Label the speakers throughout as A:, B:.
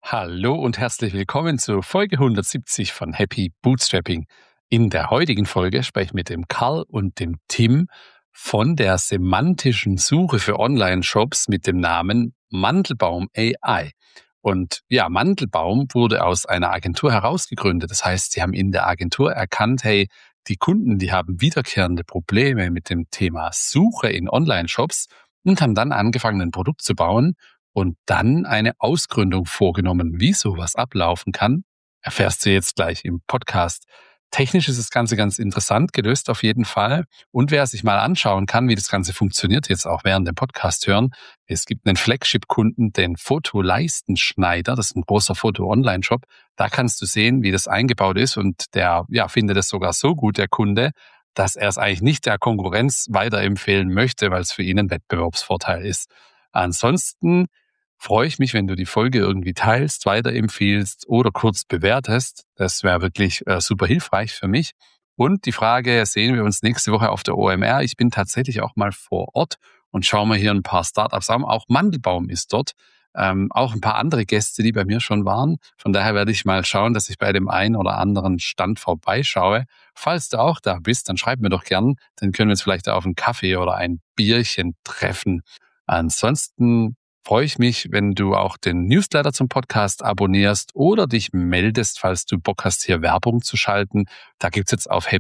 A: Hallo und herzlich willkommen zu Folge 170 von Happy Bootstrapping. In der heutigen Folge spreche ich mit dem Karl und dem Tim von der semantischen Suche für Online-Shops mit dem Namen Mandelbaum AI. Und ja, Mandelbaum wurde aus einer Agentur herausgegründet. Das heißt, sie haben in der Agentur erkannt, hey, die Kunden, die haben wiederkehrende Probleme mit dem Thema Suche in Online-Shops und haben dann angefangen, ein Produkt zu bauen, und dann eine Ausgründung vorgenommen. Wie sowas ablaufen kann, erfährst du jetzt gleich im Podcast. Technisch ist das Ganze ganz interessant gelöst auf jeden Fall. Und wer sich mal anschauen kann, wie das Ganze funktioniert, jetzt auch während dem Podcast hören, es gibt einen Flagship-Kunden, den Fotoleistenschneider, das ist ein großer Foto-Online-Shop. Da kannst du sehen, wie das eingebaut ist, und der findet es sogar so gut, der Kunde, dass er es eigentlich nicht der Konkurrenz weiterempfehlen möchte, weil es für ihn ein Wettbewerbsvorteil ist. Ansonsten freue ich mich, wenn du die Folge irgendwie teilst, weiterempfiehlst oder kurz bewertest. Das wäre wirklich super hilfreich für mich. Und die Frage, sehen wir uns nächste Woche auf der OMR? Ich bin tatsächlich auch mal vor Ort und schaue mir hier ein paar Startups an. Auch Mandelbaum ist dort. Auch ein paar andere Gäste, die bei mir schon waren. Von daher werde ich mal schauen, dass ich bei dem einen oder anderen Stand vorbeischaue. Falls du auch da bist, dann schreib mir doch gern. Dann können wir uns vielleicht auf einen Kaffee oder ein Bierchen treffen. Ansonsten freue ich mich, wenn du auch den Newsletter zum Podcast abonnierst oder dich meldest, falls du Bock hast, hier Werbung zu schalten. Da gibt's jetzt auf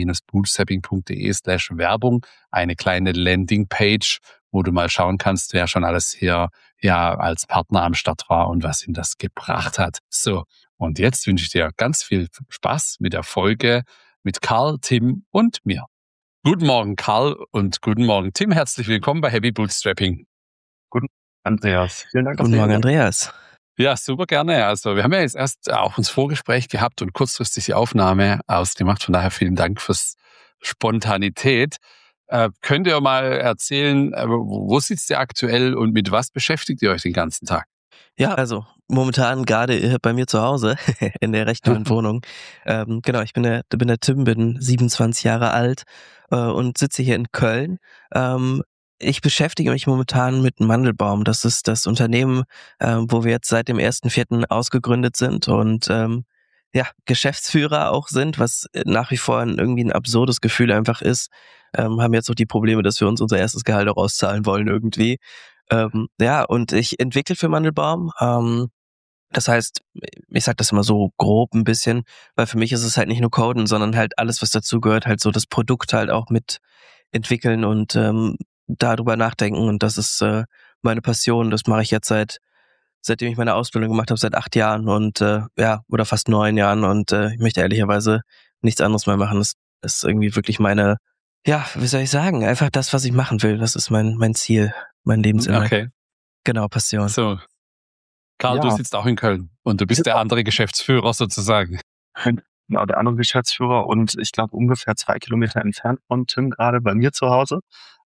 A: happy-bootstrapping.de/Werbung eine kleine Landingpage, wo du mal schauen kannst, wer schon alles hier als Partner am Start war und was ihm das gebracht hat. So, und jetzt wünsche ich dir ganz viel Spaß mit der Folge mit Karl, Tim und mir. Guten Morgen, Karl, und guten Morgen, Tim. Herzlich willkommen bei Happy Bootstrapping.
B: Guten Andreas. Vielen Dank.
C: Guten Morgen, Andreas.
A: Ja, super gerne. Also wir haben ja jetzt erst auch uns Vorgespräch gehabt und kurzfristig die Aufnahme ausgemacht. Von daher vielen Dank fürs Spontanität. Könnt ihr mal erzählen, wo sitzt ihr aktuell und mit was beschäftigt ihr euch den ganzen Tag?
C: Ja, also momentan gerade bei mir zu Hause in der recht neuen Wohnung. Genau, ich bin der Tim, bin 27 Jahre alt und sitze hier in Köln. Ich beschäftige mich momentan mit Mandelbaum. Das ist das Unternehmen, wo wir jetzt seit dem 1.4. ausgegründet sind und Geschäftsführer auch sind, was nach wie vor irgendwie ein absurdes Gefühl einfach ist. Haben jetzt auch die Probleme, dass wir uns unser erstes Gehalt auch auszahlen wollen irgendwie. Und ich entwickle für Mandelbaum. Das heißt, ich sag das immer so grob ein bisschen, weil für mich ist es halt nicht nur Coden, sondern halt alles, was dazu gehört, halt so das Produkt halt auch mit entwickeln und darüber nachdenken. Und das ist meine Passion. Das mache ich jetzt seitdem ich meine Ausbildung gemacht habe, seit 8 Jahren und oder fast 9 Jahren. Und ich möchte ehrlicherweise nichts anderes mehr machen. Das ist irgendwie wirklich meine, wie soll ich sagen, einfach das, was ich machen will. Das ist mein Ziel, mein Lebensinhalt.
A: Okay.
C: Genau, Passion.
A: So, Karl, du sitzt auch in Köln und du bist der andere Geschäftsführer sozusagen.
B: Genau, der andere Geschäftsführer und ich glaube ungefähr 2 Kilometer entfernt von Tim gerade bei mir zu Hause.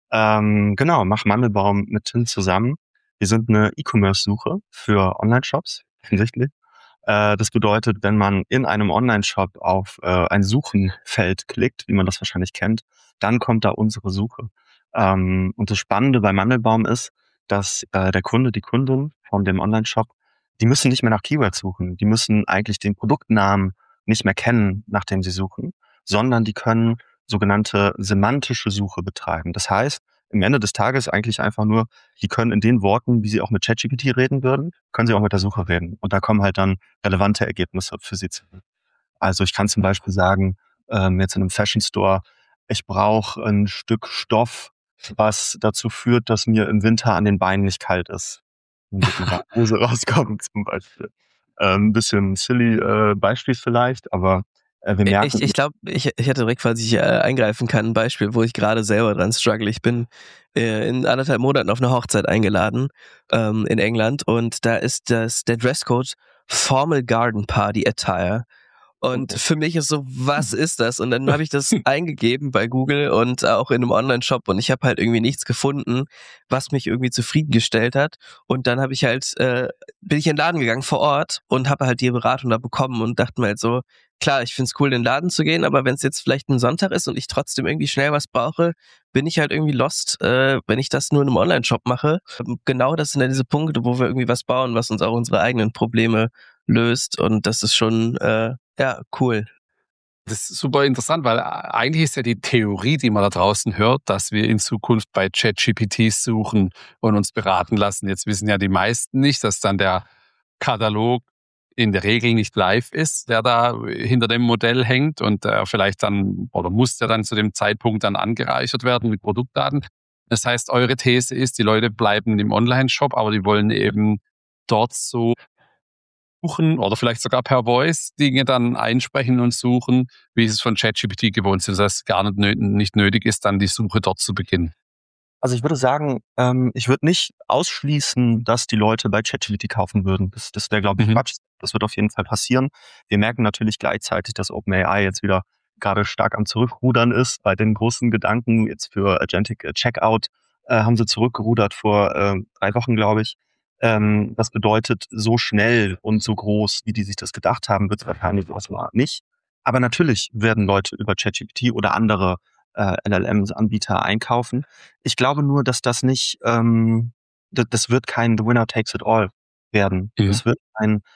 B: Mach Mandelbaum mit Tim zusammen. Wir sind eine E-Commerce-Suche für Online-Shops, offensichtlich. Das bedeutet, wenn man in einem Online-Shop auf ein Suchenfeld klickt, wie man das wahrscheinlich kennt, dann kommt da unsere Suche. Und das Spannende bei Mandelbaum ist, dass der Kunde, die Kundin von dem Online-Shop, die müssen nicht mehr nach Keywords suchen. Die müssen eigentlich den Produktnamen nicht mehr kennen, nach dem sie suchen, sondern die können sogenannte semantische Suche betreiben. Das heißt, am Ende des Tages eigentlich einfach nur, die können in den Worten, wie sie auch mit ChatGPT reden würden, können sie auch mit der Suche reden. Und da kommen halt dann relevante Ergebnisse für sie zurück. Also ich kann zum Beispiel sagen, jetzt in einem Fashion Store, ich brauche ein Stück Stoff, was dazu führt, dass mir im Winter an den Beinen nicht kalt ist. Und mit einer Hose rauskommt zum Beispiel. Ein bisschen silly Beispiel vielleicht, aber wir merken...
C: Ich glaube, ich hätte direkt, falls ich eingreifen kann, ein Beispiel, wo ich gerade selber dran struggle. Ich bin in 1,5 Monaten auf eine Hochzeit eingeladen in England und da ist der Dresscode Formal Garden Party Attire. Und für mich ist so, was ist das? Und dann habe ich das eingegeben bei Google und auch in einem Online-Shop und ich habe halt irgendwie nichts gefunden, was mich irgendwie zufriedengestellt hat. Und dann habe ich halt, bin ich in den Laden gegangen vor Ort und habe halt die Beratung da bekommen und dachte mir halt so, klar, ich find's cool, in den Laden zu gehen, aber wenn es jetzt vielleicht ein Sonntag ist und ich trotzdem irgendwie schnell was brauche, bin ich halt irgendwie lost, wenn ich das nur in einem Online-Shop mache. Genau das sind ja diese Punkte, wo wir irgendwie was bauen, was uns auch unsere eigenen Probleme löst und das ist schon, cool.
A: Das ist super interessant, weil eigentlich ist ja die Theorie, die man da draußen hört, dass wir in Zukunft bei ChatGPT suchen und uns beraten lassen. Jetzt wissen ja die meisten nicht, dass dann der Katalog in der Regel nicht live ist, der da hinter dem Modell hängt und vielleicht dann oder muss der dann zu dem Zeitpunkt dann angereichert werden mit Produktdaten. Das heißt, eure These ist, die Leute bleiben im Online-Shop, aber die wollen eben dort so suchen oder vielleicht sogar per Voice Dinge dann einsprechen und suchen, wie sie es von ChatGPT gewohnt sind, dass es gar nicht nötig ist, dann die Suche dort zu beginnen.
B: Also ich würde sagen, ich würde nicht ausschließen, dass die Leute bei ChatGPT kaufen würden. Das wäre, glaube ich, Quatsch. Das wird auf jeden Fall passieren. Wir merken natürlich gleichzeitig, dass OpenAI jetzt wieder gerade stark am Zurückrudern ist. Bei den großen Gedanken jetzt für Agentic Checkout haben sie zurückgerudert vor 3 Wochen, glaube ich. Das bedeutet, so schnell und so groß, wie die sich das gedacht haben, wird es wahrscheinlich erstmal nicht. Aber natürlich werden Leute über ChatGPT oder andere LLM-Anbieter einkaufen. Ich glaube nur, dass das nicht, das wird kein The Winner Takes It All werden.
A: Mhm.
B: Das wird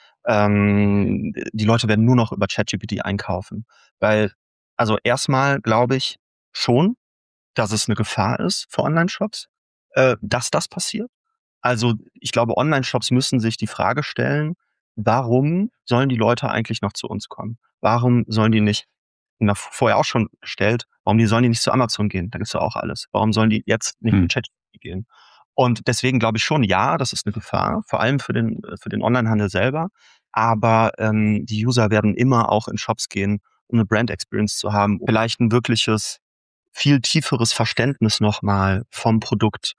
B: die Leute werden nur noch über ChatGPT einkaufen. Weil, also erstmal glaube ich schon, dass es eine Gefahr ist für Online-Shops, dass das passiert. Also ich glaube, Online-Shops müssen sich die Frage stellen, warum sollen die Leute eigentlich noch zu uns kommen? Warum sollen die nicht, vorher auch schon gestellt, sollen die nicht zu Amazon gehen? Da gibt's ja auch alles. Warum sollen die jetzt nicht zu ChatGPT gehen? Und deswegen glaube ich schon, ja, das ist eine Gefahr, vor allem für den Onlinehandel selber. Aber die User werden immer auch in Shops gehen, um eine Brand Experience zu haben, vielleicht ein wirkliches, viel tieferes Verständnis nochmal vom Produkt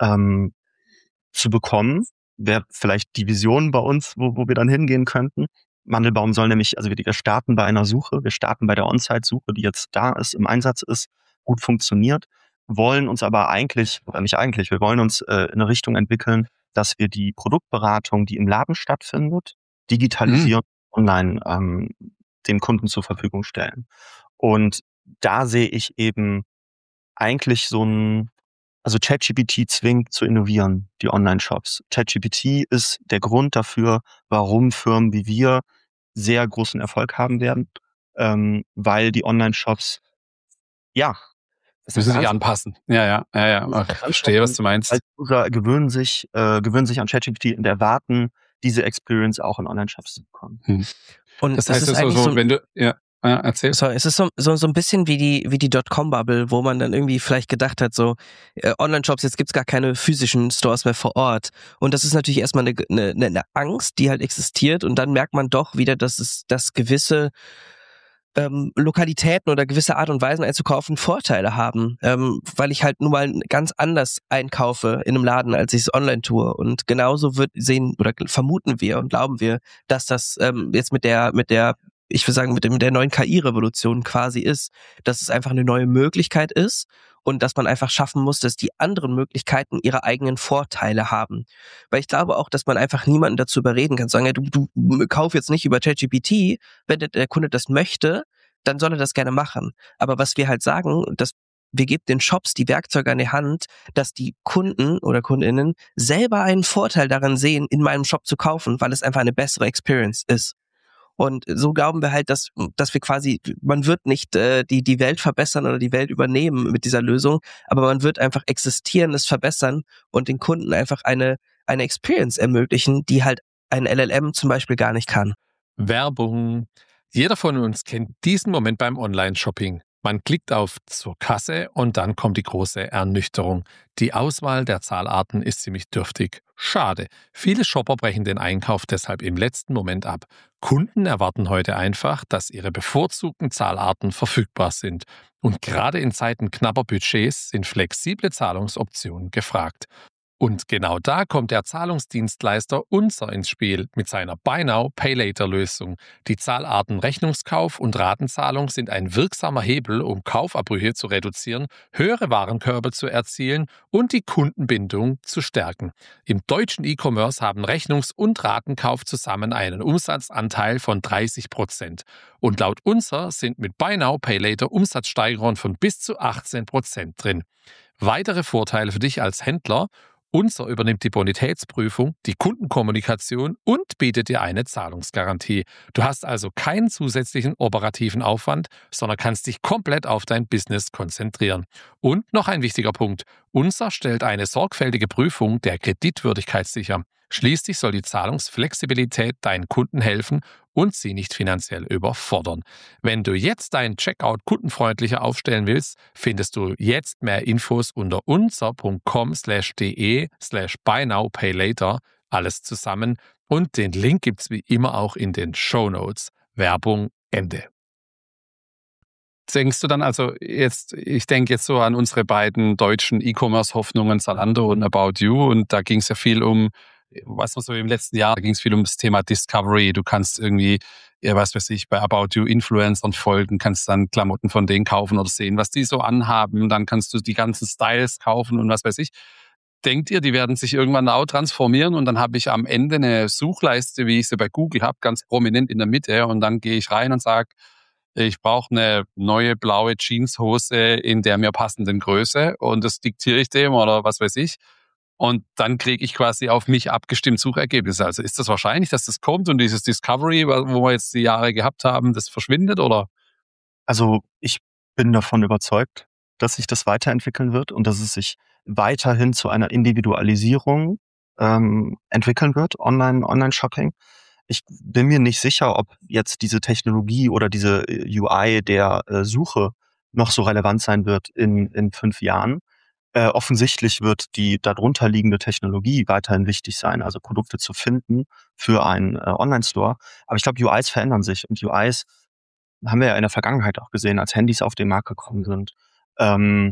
B: zu bekommen. Wäre vielleicht die Vision bei uns, wo wir dann hingehen könnten. Mandelbaum soll nämlich, also wir starten bei einer Suche, wir starten bei der On-Site-Suche, die jetzt da ist, im Einsatz ist, gut funktioniert, wollen uns aber eigentlich, oder nicht eigentlich, wir wollen uns in eine Richtung entwickeln, dass wir die Produktberatung, die im Laden stattfindet, digitalisieren, online dem Kunden zur Verfügung stellen. Und da sehe ich eben eigentlich also ChatGPT zwingt zu innovieren, die Online-Shops. ChatGPT ist der Grund dafür, warum Firmen wie wir sehr großen Erfolg haben werden, weil die Online-Shops, ja,
A: Müssen sich anpassen. Ja. Ich verstehe, was du meinst.
B: Als User gewöhnen sich an ChatGPT und erwarten, diese Experience auch in Online-Shops zu bekommen.
C: Und
A: das heißt, wenn du, erzähl.
C: So, es ist so ein bisschen wie die Dotcom-Bubble, wo man dann irgendwie vielleicht gedacht hat, Online-Shops, jetzt gibt's gar keine physischen Stores mehr vor Ort. Und das ist natürlich erstmal eine Angst, die halt existiert. Und dann merkt man doch wieder, dass gewisse Lokalitäten oder gewisse Art und Weisen einzukaufen Vorteile haben, weil ich halt nun mal ganz anders einkaufe in einem Laden, als ich es online tue. Und genauso vermuten wir und glauben wir, dass das jetzt mit der ich würde sagen, mit der neuen KI-Revolution quasi ist, dass es einfach eine neue Möglichkeit ist und dass man einfach schaffen muss, dass die anderen Möglichkeiten ihre eigenen Vorteile haben. Weil ich glaube auch, dass man einfach niemanden dazu überreden kann, sagen, ja, du kauf jetzt nicht über ChatGPT, wenn der Kunde das möchte, dann soll er das gerne machen. Aber was wir halt sagen, dass wir geben den Shops die Werkzeuge an die Hand, dass die Kunden oder Kundinnen selber einen Vorteil daran sehen, in meinem Shop zu kaufen, weil es einfach eine bessere Experience ist. Und so glauben wir halt, dass wir quasi, man wird nicht die Welt verbessern oder die Welt übernehmen mit dieser Lösung, aber man wird einfach Existierendes verbessern und den Kunden einfach eine Experience ermöglichen, die halt ein LLM zum Beispiel gar nicht kann.
A: Werbung. Jeder von uns kennt diesen Moment beim Online-Shopping. Man klickt auf zur Kasse und dann kommt die große Ernüchterung. Die Auswahl der Zahlarten ist ziemlich dürftig. Schade. Viele Shopper brechen den Einkauf deshalb im letzten Moment ab. Kunden erwarten heute einfach, dass ihre bevorzugten Zahlarten verfügbar sind. Und gerade in Zeiten knapper Budgets sind flexible Zahlungsoptionen gefragt. Und genau da kommt der Zahlungsdienstleister Unser ins Spiel mit seiner Buy Now, Pay Later Lösung. Die Zahlarten Rechnungskauf und Ratenzahlung sind ein wirksamer Hebel, um Kaufabbrüche zu reduzieren, höhere Warenkörbe zu erzielen und die Kundenbindung zu stärken. Im deutschen E-Commerce haben Rechnungs- und Ratenkauf zusammen einen Umsatzanteil von 30%. Und laut Unser sind mit Buy Now, Pay Later Umsatzsteigerungen von bis zu 18% drin. Weitere Vorteile für dich als Händler: Unser übernimmt die Bonitätsprüfung, die Kundenkommunikation und bietet dir eine Zahlungsgarantie. Du hast also keinen zusätzlichen operativen Aufwand, sondern kannst dich komplett auf dein Business konzentrieren. Und noch ein wichtiger Punkt: Unser stellt eine sorgfältige Prüfung der Kreditwürdigkeit sicher. Schließlich soll die Zahlungsflexibilität deinen Kunden helfen und sie nicht finanziell überfordern. Wenn du jetzt deinen Checkout kundenfreundlicher aufstellen willst, findest du jetzt mehr Infos unter unser.com/de/buy-now-pay-later, alles zusammen, und den Link gibt's wie immer auch in den Shownotes. Werbung Ende. Denkst du dann also jetzt, ich denke jetzt so an unsere beiden deutschen E-Commerce-Hoffnungen, Zalando und About You, und da ging es ja viel um, was man so im letzten Jahr, da ging es viel um das Thema Discovery. Du kannst irgendwie, ja, was weiß ich, bei About You Influencern folgen, kannst dann Klamotten von denen kaufen oder sehen, was die so anhaben, dann kannst du die ganzen Styles kaufen und was weiß ich. Denkt ihr, die werden sich irgendwann auch transformieren und dann habe ich am Ende eine Suchleiste, wie ich sie bei Google habe, ganz prominent in der Mitte, und dann gehe ich rein und sage, ich brauche eine neue blaue Jeanshose in der mir passenden Größe und das diktiere ich dem oder was weiß ich. Und dann kriege ich quasi auf mich abgestimmt Suchergebnisse. Also ist das wahrscheinlich, dass das kommt und dieses Discovery, wo wir jetzt die Jahre gehabt haben, das verschwindet, oder?
B: Also ich bin davon überzeugt, dass sich das weiterentwickeln wird und dass es sich weiterhin zu einer Individualisierung entwickeln wird, Online-Shopping. Ich bin mir nicht sicher, ob jetzt diese Technologie oder diese UI der Suche noch so relevant sein wird in 5 Jahren. Offensichtlich wird die darunter liegende Technologie weiterhin wichtig sein, also Produkte zu finden für einen Online-Store. Aber ich glaube, UIs verändern sich und UIs haben wir ja in der Vergangenheit auch gesehen, als Handys auf den Markt gekommen sind. Ähm,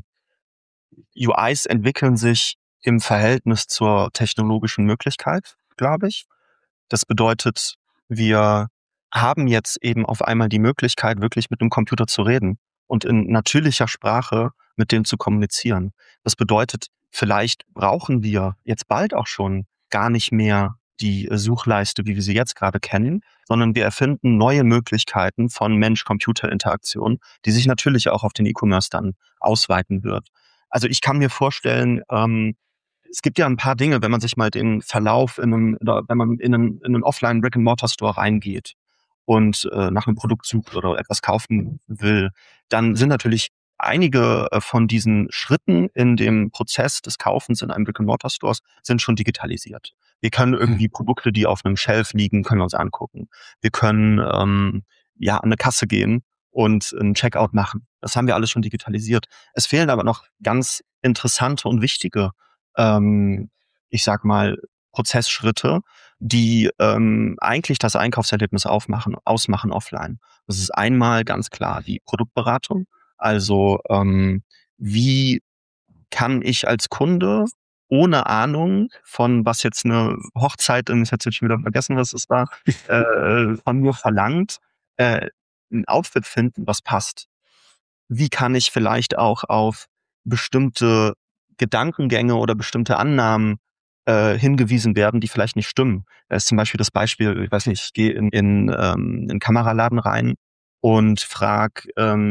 B: UIs entwickeln sich im Verhältnis zur technologischen Möglichkeit, glaube ich. Das bedeutet, wir haben jetzt eben auf einmal die Möglichkeit, wirklich mit dem Computer zu reden und in natürlicher Sprache mit dem zu kommunizieren. Das bedeutet, vielleicht brauchen wir jetzt bald auch schon gar nicht mehr die Suchleiste, wie wir sie jetzt gerade kennen, sondern wir erfinden neue Möglichkeiten von Mensch-Computer-Interaktion, die sich natürlich auch auf den E-Commerce dann ausweiten wird. Also ich kann mir vorstellen, es gibt ja ein paar Dinge, wenn man sich mal den Verlauf oder wenn man in einen Offline Brick-and-Mortar-Store reingeht und nach einem Produkt sucht oder etwas kaufen will, dann sind natürlich einige von diesen Schritten in dem Prozess des Kaufens in einem Brick-and-Mortar-Stores sind schon digitalisiert. Wir können irgendwie Produkte, die auf einem Shelf liegen, können wir uns angucken. Wir können ja an eine Kasse gehen und einen Checkout machen. Das haben wir alles schon digitalisiert. Es fehlen aber noch ganz interessante und wichtige ich sag mal, Prozessschritte, die eigentlich das Einkaufserlebnis ausmachen offline. Das ist einmal ganz klar die Produktberatung. Also wie kann ich als Kunde ohne Ahnung von was jetzt eine Hochzeit, ich habe jetzt schon wieder vergessen, was es war, von mir verlangt, ein Outfit finden, was passt. Wie kann ich vielleicht auch auf bestimmte Gedankengänge oder bestimmte Annahmen hingewiesen werden, die vielleicht nicht stimmen. Da ist zum Beispiel das Beispiel, ich weiß nicht, ich gehe in einen Kameraladen rein und frag,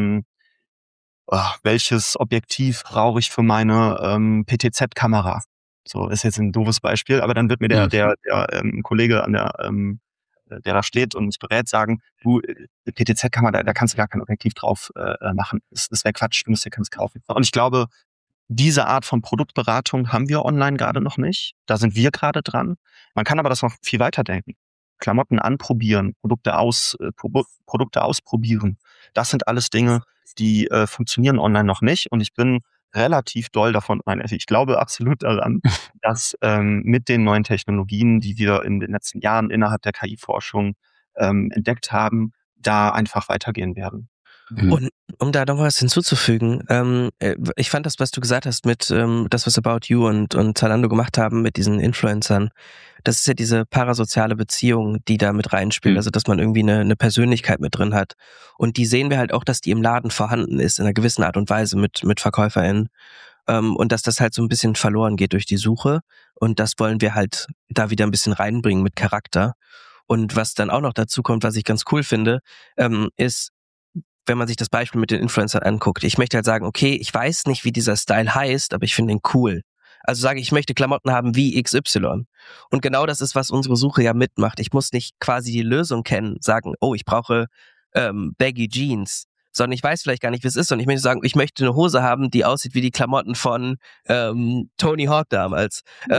B: welches Objektiv brauche ich für meine PTZ-Kamera? So ist jetzt ein doofes Beispiel, aber dann wird mir der Kollege der da steht und mich berät, sagen, du, PTZ-Kamera, da kannst du gar kein Objektiv drauf machen. Das wäre Quatsch, du musst dir keins kaufen. Und ich glaube, diese Art von Produktberatung haben wir online gerade noch nicht. Da sind wir gerade dran. Man kann aber das noch viel weiter denken. Klamotten anprobieren, Produkte ausprobieren. Das sind alles Dinge, die funktionieren online noch nicht. Und ich bin relativ doll davon, ich glaube absolut daran, dass mit den neuen Technologien, die wir in den letzten Jahren innerhalb der KI-Forschung entdeckt haben, da einfach weitergehen werden.
C: Und um da noch was hinzuzufügen, ich fand das, was du gesagt hast mit das, was About You und Zalando gemacht haben mit diesen Influencern, das ist ja diese parasoziale Beziehung, die da mit reinspielt, also dass man irgendwie eine Persönlichkeit mit drin hat. Und die sehen wir halt auch, dass die im Laden vorhanden ist, in einer gewissen Art und Weise mit VerkäuferInnen. Und dass das halt so ein bisschen verloren geht durch die Suche. Und das wollen wir halt da wieder ein bisschen reinbringen mit Charakter. Und was dann auch noch dazu kommt, was ich ganz cool finde, ist, wenn man sich das Beispiel mit den Influencern anguckt. Ich möchte halt sagen, okay, ich weiß nicht, wie dieser Style heißt, aber ich finde ihn cool. Also sage ich möchte Klamotten haben wie XY. Und genau das ist, was unsere Suche ja mitmacht. Ich muss nicht quasi die Lösung kennen, sagen, oh, ich brauche Baggy Jeans, sondern ich weiß vielleicht gar nicht, wie es ist. Und ich möchte sagen, ich möchte eine Hose haben, die aussieht wie die Klamotten von Tony Hawk damals.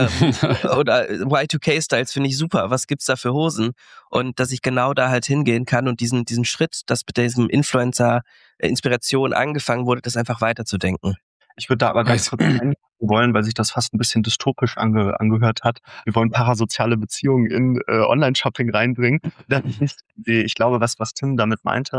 C: Oder Y2K-Styles finde ich super. Was gibt's da für Hosen? Und dass ich genau da halt hingehen kann und diesen Schritt, dass mit diesem Influencer Inspiration angefangen wurde, das einfach weiterzudenken.
B: Ich würde da aber ganz kurz einhaken wollen, weil sich das fast ein bisschen dystopisch angehört hat. Wir wollen parasoziale Beziehungen in Online-Shopping reinbringen. Das ist, ich glaube, was Tim damit meinte,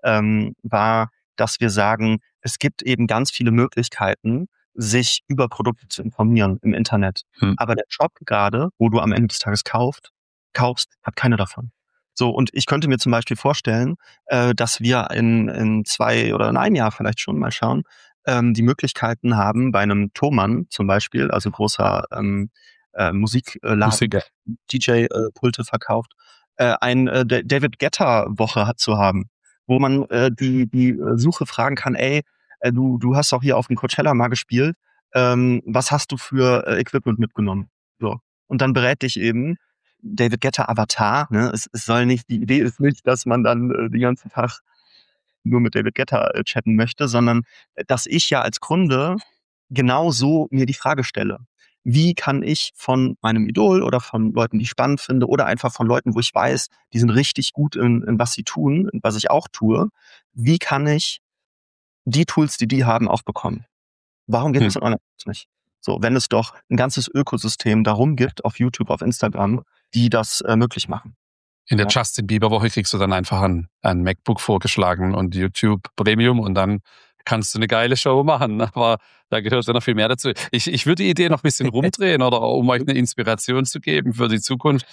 B: war, dass wir sagen, es gibt eben ganz viele Möglichkeiten, sich über Produkte zu informieren im Internet. Aber der Shop gerade, wo du am Ende des Tages kaufst, hat keine davon. So, und ich könnte mir zum Beispiel vorstellen, dass wir in 2 oder in 1 Jahr vielleicht schon mal schauen, die Möglichkeiten haben, bei einem Thomann zum Beispiel, also großer Musikladen, der DJ-Pulte verkauft, ein David Guetta-Woche zu haben, wo man die Suche fragen kann, ey, du hast doch hier auf dem Coachella mal gespielt, was hast du für Equipment mitgenommen? So. Und dann berät dich eben David Guetta Avatar, ne? Es soll nicht, die Idee ist nicht, dass man dann den ganzen Tag nur mit David Guetta chatten möchte, sondern dass ich ja als Kunde genauso mir die Frage stelle. Wie kann ich von meinem Idol oder von Leuten, die ich spannend finde, oder einfach von Leuten, wo ich weiß, die sind richtig gut in was sie tun, in was ich auch tue, wie kann ich die Tools, die haben, auch bekommen? Warum geht das in online nicht? So, wenn es doch ein ganzes Ökosystem darum gibt, auf YouTube, auf Instagram, die das möglich machen.
A: In der Justin Bieber Woche kriegst du dann einfach ein MacBook vorgeschlagen und YouTube Premium und dann kannst du eine geile Show machen. Aber da gehört ja noch viel mehr dazu. Ich würde die Idee noch ein bisschen rumdrehen oder um euch eine Inspiration zu geben für die Zukunft.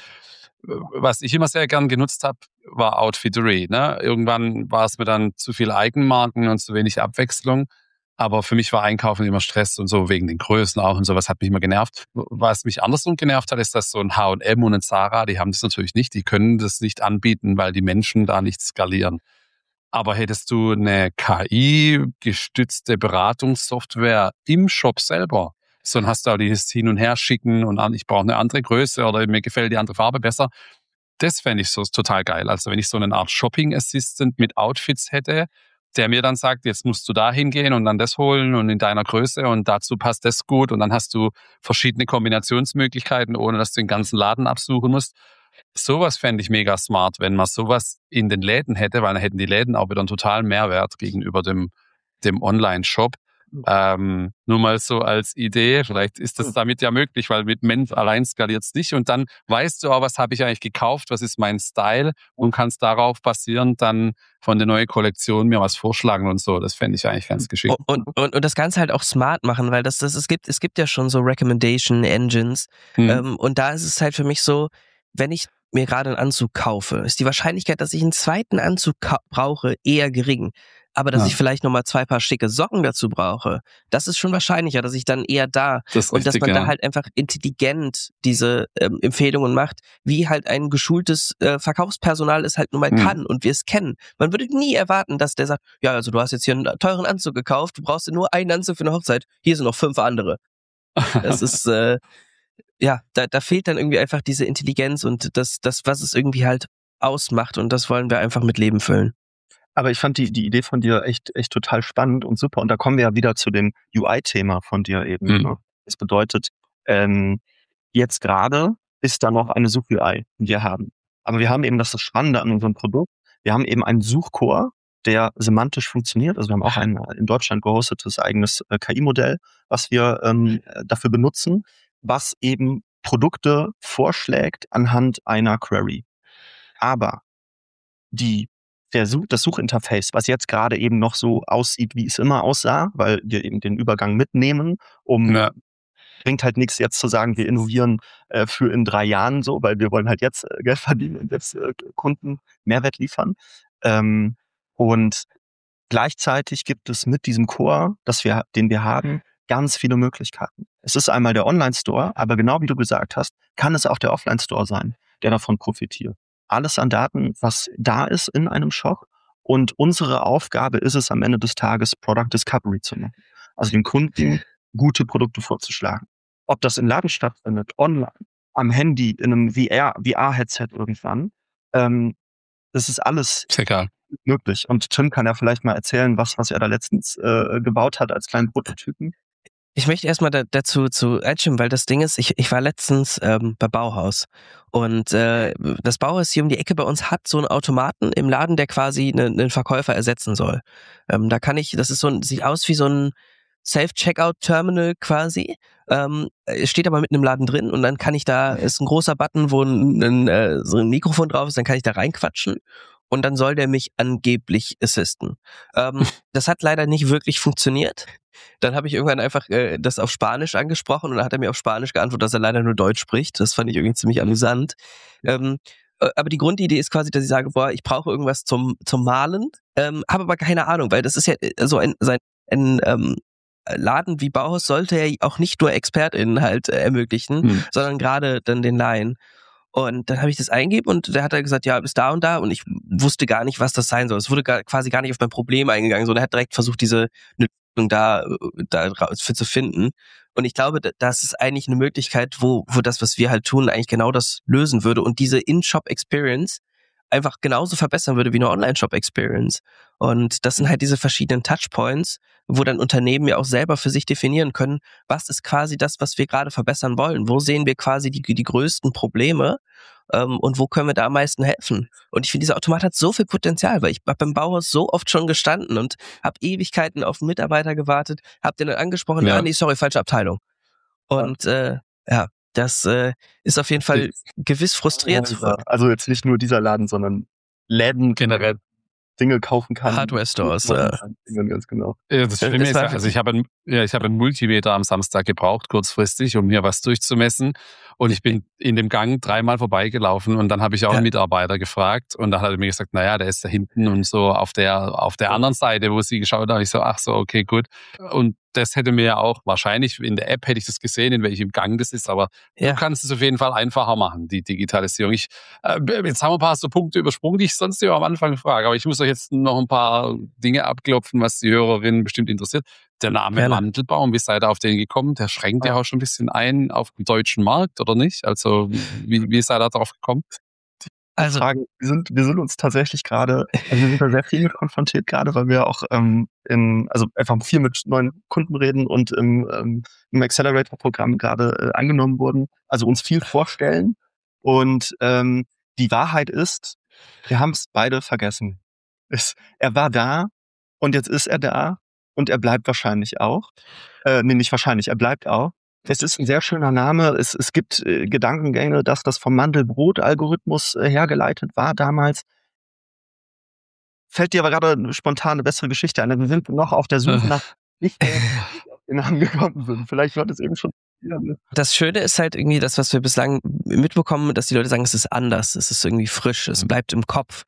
A: Was ich immer sehr gern genutzt habe, war Outfittery. Ne? Irgendwann war es mir dann zu viel Eigenmarken und zu wenig Abwechslung. Aber für mich war Einkaufen immer Stress und so, wegen den Größen auch und sowas hat mich immer genervt. Was mich andersrum genervt hat, ist, dass so ein H&M und ein Zara, die haben das natürlich nicht, die können das nicht anbieten, weil die Menschen da nicht skalieren. Aber hättest du eine KI-gestützte Beratungssoftware im Shop selber, so dann hast du auch dieses Hin- und Herschicken und ich brauche eine andere Größe oder mir gefällt die andere Farbe besser. Das fände ich so total geil. Also wenn ich so eine Art Shopping Assistant mit Outfits hätte, der mir dann sagt, jetzt musst du da hingehen und dann das holen und in deiner Größe und dazu passt das gut und dann hast du verschiedene Kombinationsmöglichkeiten, ohne dass du den ganzen Laden absuchen musst. Sowas fände ich mega smart, wenn man sowas in den Läden hätte, weil dann hätten die Läden auch wieder einen totalen Mehrwert gegenüber dem Online-Shop. Nur mal so als Idee, vielleicht ist das damit ja möglich, weil mit Mensch allein skaliert es nicht und dann weißt du auch, was habe ich eigentlich gekauft, was ist mein Style und kannst darauf basierend dann von der neuen Kollektion mir was vorschlagen und so. Das fände ich eigentlich ganz geschickt.
C: Und das Ganze halt auch smart machen, weil es gibt ja schon so Recommendation Engines und da ist es halt für mich so, wenn ich mir gerade einen Anzug kaufe, ist die Wahrscheinlichkeit, dass ich einen zweiten Anzug brauche, eher gering. Aber dass ich vielleicht nochmal 2 Paar schicke Socken dazu brauche, das ist schon wahrscheinlicher, dass ich dann eher da und dass man da halt einfach intelligent diese Empfehlungen macht, wie halt ein geschultes Verkaufspersonal es halt nun mal kann und wir es kennen. Man würde nie erwarten, dass der sagt, ja, also du hast jetzt hier einen teuren Anzug gekauft, du brauchst nur einen Anzug für eine Hochzeit, hier sind noch 5 andere. Das ist, da fehlt dann irgendwie einfach diese Intelligenz und das, was es irgendwie halt ausmacht und das wollen wir einfach mit Leben füllen.
B: Aber ich fand die Idee von dir echt total spannend und super. Und da kommen wir ja wieder zu dem UI-Thema von dir eben. Ne? Das bedeutet, jetzt gerade ist da noch eine Such-UI, die wir haben. Aber wir haben eben, das ist das Spannende an unserem Produkt, wir haben eben einen Suchcore, der semantisch funktioniert. Also wir haben auch ein in Deutschland gehostetes eigenes KI-Modell, was wir dafür benutzen, was eben Produkte vorschlägt anhand einer Query. Aber die das Suchinterface, was jetzt gerade eben noch so aussieht, wie es immer aussah, weil wir eben den Übergang mitnehmen, bringt halt nichts jetzt zu sagen, wir innovieren für in 3 Jahren so, weil wir wollen halt jetzt Geld verdienen und jetzt Kunden Mehrwert liefern. Und gleichzeitig gibt es mit diesem Core, den wir haben, ganz viele Möglichkeiten. Es ist einmal der Online-Store, aber genau wie du gesagt hast, kann es auch der Offline-Store sein, der davon profitiert. Alles an Daten, was da ist in einem Shop. Und unsere Aufgabe ist es am Ende des Tages, Product Discovery zu machen. Also den Kunden gute Produkte vorzuschlagen. Ob das im Laden stattfindet, online, am Handy, in einem VR-Headset irgendwann, das ist alles möglich. Und Tim kann ja vielleicht mal erzählen, was er da letztens gebaut hat als kleinen Prototypen.
C: Ich möchte erstmal dazu zu einstimmen, weil das Ding ist, ich war letztens bei Bauhaus und das Bauhaus hier um die Ecke bei uns hat so einen Automaten im Laden, der quasi einen Verkäufer ersetzen soll. Das ist sieht aus wie so ein Self-Checkout-Terminal quasi, steht aber mitten im Laden drin und dann kann ich ist ein großer Button, wo so ein Mikrofon drauf ist, dann kann ich da reinquatschen. Und dann soll der mich angeblich assisten. Das hat leider nicht wirklich funktioniert. Dann habe ich irgendwann einfach das auf Spanisch angesprochen und dann hat er mir auf Spanisch geantwortet, dass er leider nur Deutsch spricht. Das fand ich irgendwie ziemlich amüsant. Aber die Grundidee ist quasi, dass ich sage, ich brauche irgendwas zum Malen, habe aber keine Ahnung, weil das ist ja so ein Laden wie Bauhaus sollte ja auch nicht nur ExpertInnen halt ermöglichen, sondern gerade dann den Laien. Und dann habe ich das eingegeben und der hat dann gesagt, ja, bis da und da und ich wusste gar nicht, was das sein soll. Es wurde quasi gar nicht auf mein Problem eingegangen, sondern er hat direkt versucht, diese Lösung da für zu finden. Und ich glaube, das ist eigentlich eine Möglichkeit, wo das, was wir halt tun, eigentlich genau das lösen würde und diese In-Shop-Experience einfach genauso verbessern würde wie eine Online-Shop-Experience. Und das sind halt diese verschiedenen Touchpoints, wo dann Unternehmen ja auch selber für sich definieren können, was ist quasi das, was wir gerade verbessern wollen? Wo sehen wir quasi die größten Probleme und wo können wir da am meisten helfen? Und ich finde, dieser Automat hat so viel Potenzial, weil ich habe beim Bauhaus so oft schon gestanden und habe Ewigkeiten auf einen Mitarbeiter gewartet, habe den dann angesprochen, nee, sorry, falsche Abteilung. Und das ist auf jeden Fall gewiss frustriert.
B: Also jetzt nicht nur dieser Laden, sondern Läden generell Dinge kaufen kann.
C: Hardware-Stores.
B: Ganz genau.
A: Ja, das Schlimme ist, also ich habe einen Multimeter am Samstag gebraucht, kurzfristig, um mir was durchzumessen. Und ich bin in dem Gang 3-mal vorbeigelaufen und dann habe ich auch einen Mitarbeiter gefragt und dann hat er mir gesagt, naja, der ist da hinten und so auf der anderen Seite, wo sie geschaut haben. Ich so, ach so, okay, gut. Und das hätte mir ja auch, wahrscheinlich in der App hätte ich das gesehen, in welchem Gang das ist, aber du kannst es auf jeden Fall einfacher machen, die Digitalisierung. Jetzt haben wir ein paar so Punkte übersprungen, die ich sonst immer am Anfang frage, aber ich muss euch jetzt noch ein paar Dinge abklopfen, was die Hörerinnen bestimmt interessiert. Der Name Mandelbaum, wie seid ihr auf den gekommen? Der schränkt ja auch schon ein bisschen ein auf den deutschen Markt, oder nicht? Also wie seid ihr darauf gekommen?
B: Also Fragen, wir sind uns tatsächlich gerade, wir sind da sehr viel mit konfrontiert gerade, weil wir auch einfach viel mit neuen Kunden reden und im Accelerator-Programm gerade angenommen wurden, also uns viel vorstellen. Und die Wahrheit ist, wir haben es beide vergessen. Er war da und jetzt ist er da und er bleibt wahrscheinlich auch. Nicht wahrscheinlich, er bleibt auch. Es ist ein sehr schöner Name. Es gibt Gedankengänge, dass das vom Mandelbrot-Algorithmus hergeleitet war damals. Fällt dir aber gerade spontan eine bessere Geschichte ein? Wir sind noch auf der Suche nach nicht auf den Namen gekommen sind. Vielleicht wird es eben schon.
C: Das Schöne ist halt irgendwie das, was wir bislang mitbekommen, dass die Leute sagen, es ist anders, es ist irgendwie frisch, es bleibt im Kopf.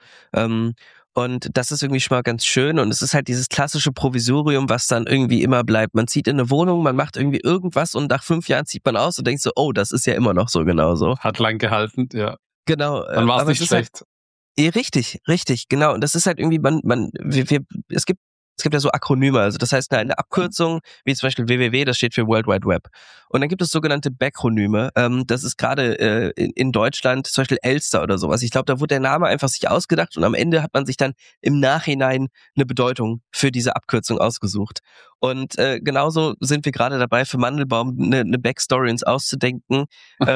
C: Und das ist irgendwie schon mal ganz schön und es ist halt dieses klassische Provisorium, was dann irgendwie immer bleibt. Man zieht in eine Wohnung, man macht irgendwie irgendwas und nach 5 Jahren zieht man aus und denkt so, oh, das ist ja immer noch so genauso.
A: Hat lang gehalten, ja.
C: Genau.
A: Dann war es nicht schlecht.
C: Halt, richtig, genau. Und das ist halt irgendwie, es gibt ja so Akronyme, also das heißt eine Abkürzung, wie zum Beispiel WWW, das steht für World Wide Web. Und dann gibt es sogenannte Backronyme, das ist gerade in Deutschland zum Beispiel Elster oder sowas. Ich glaube, da wurde der Name einfach sich ausgedacht und am Ende hat man sich dann im Nachhinein eine Bedeutung für diese Abkürzung ausgesucht. Und genauso sind wir gerade dabei, für Mandelbaum eine Backstory uns auszudenken,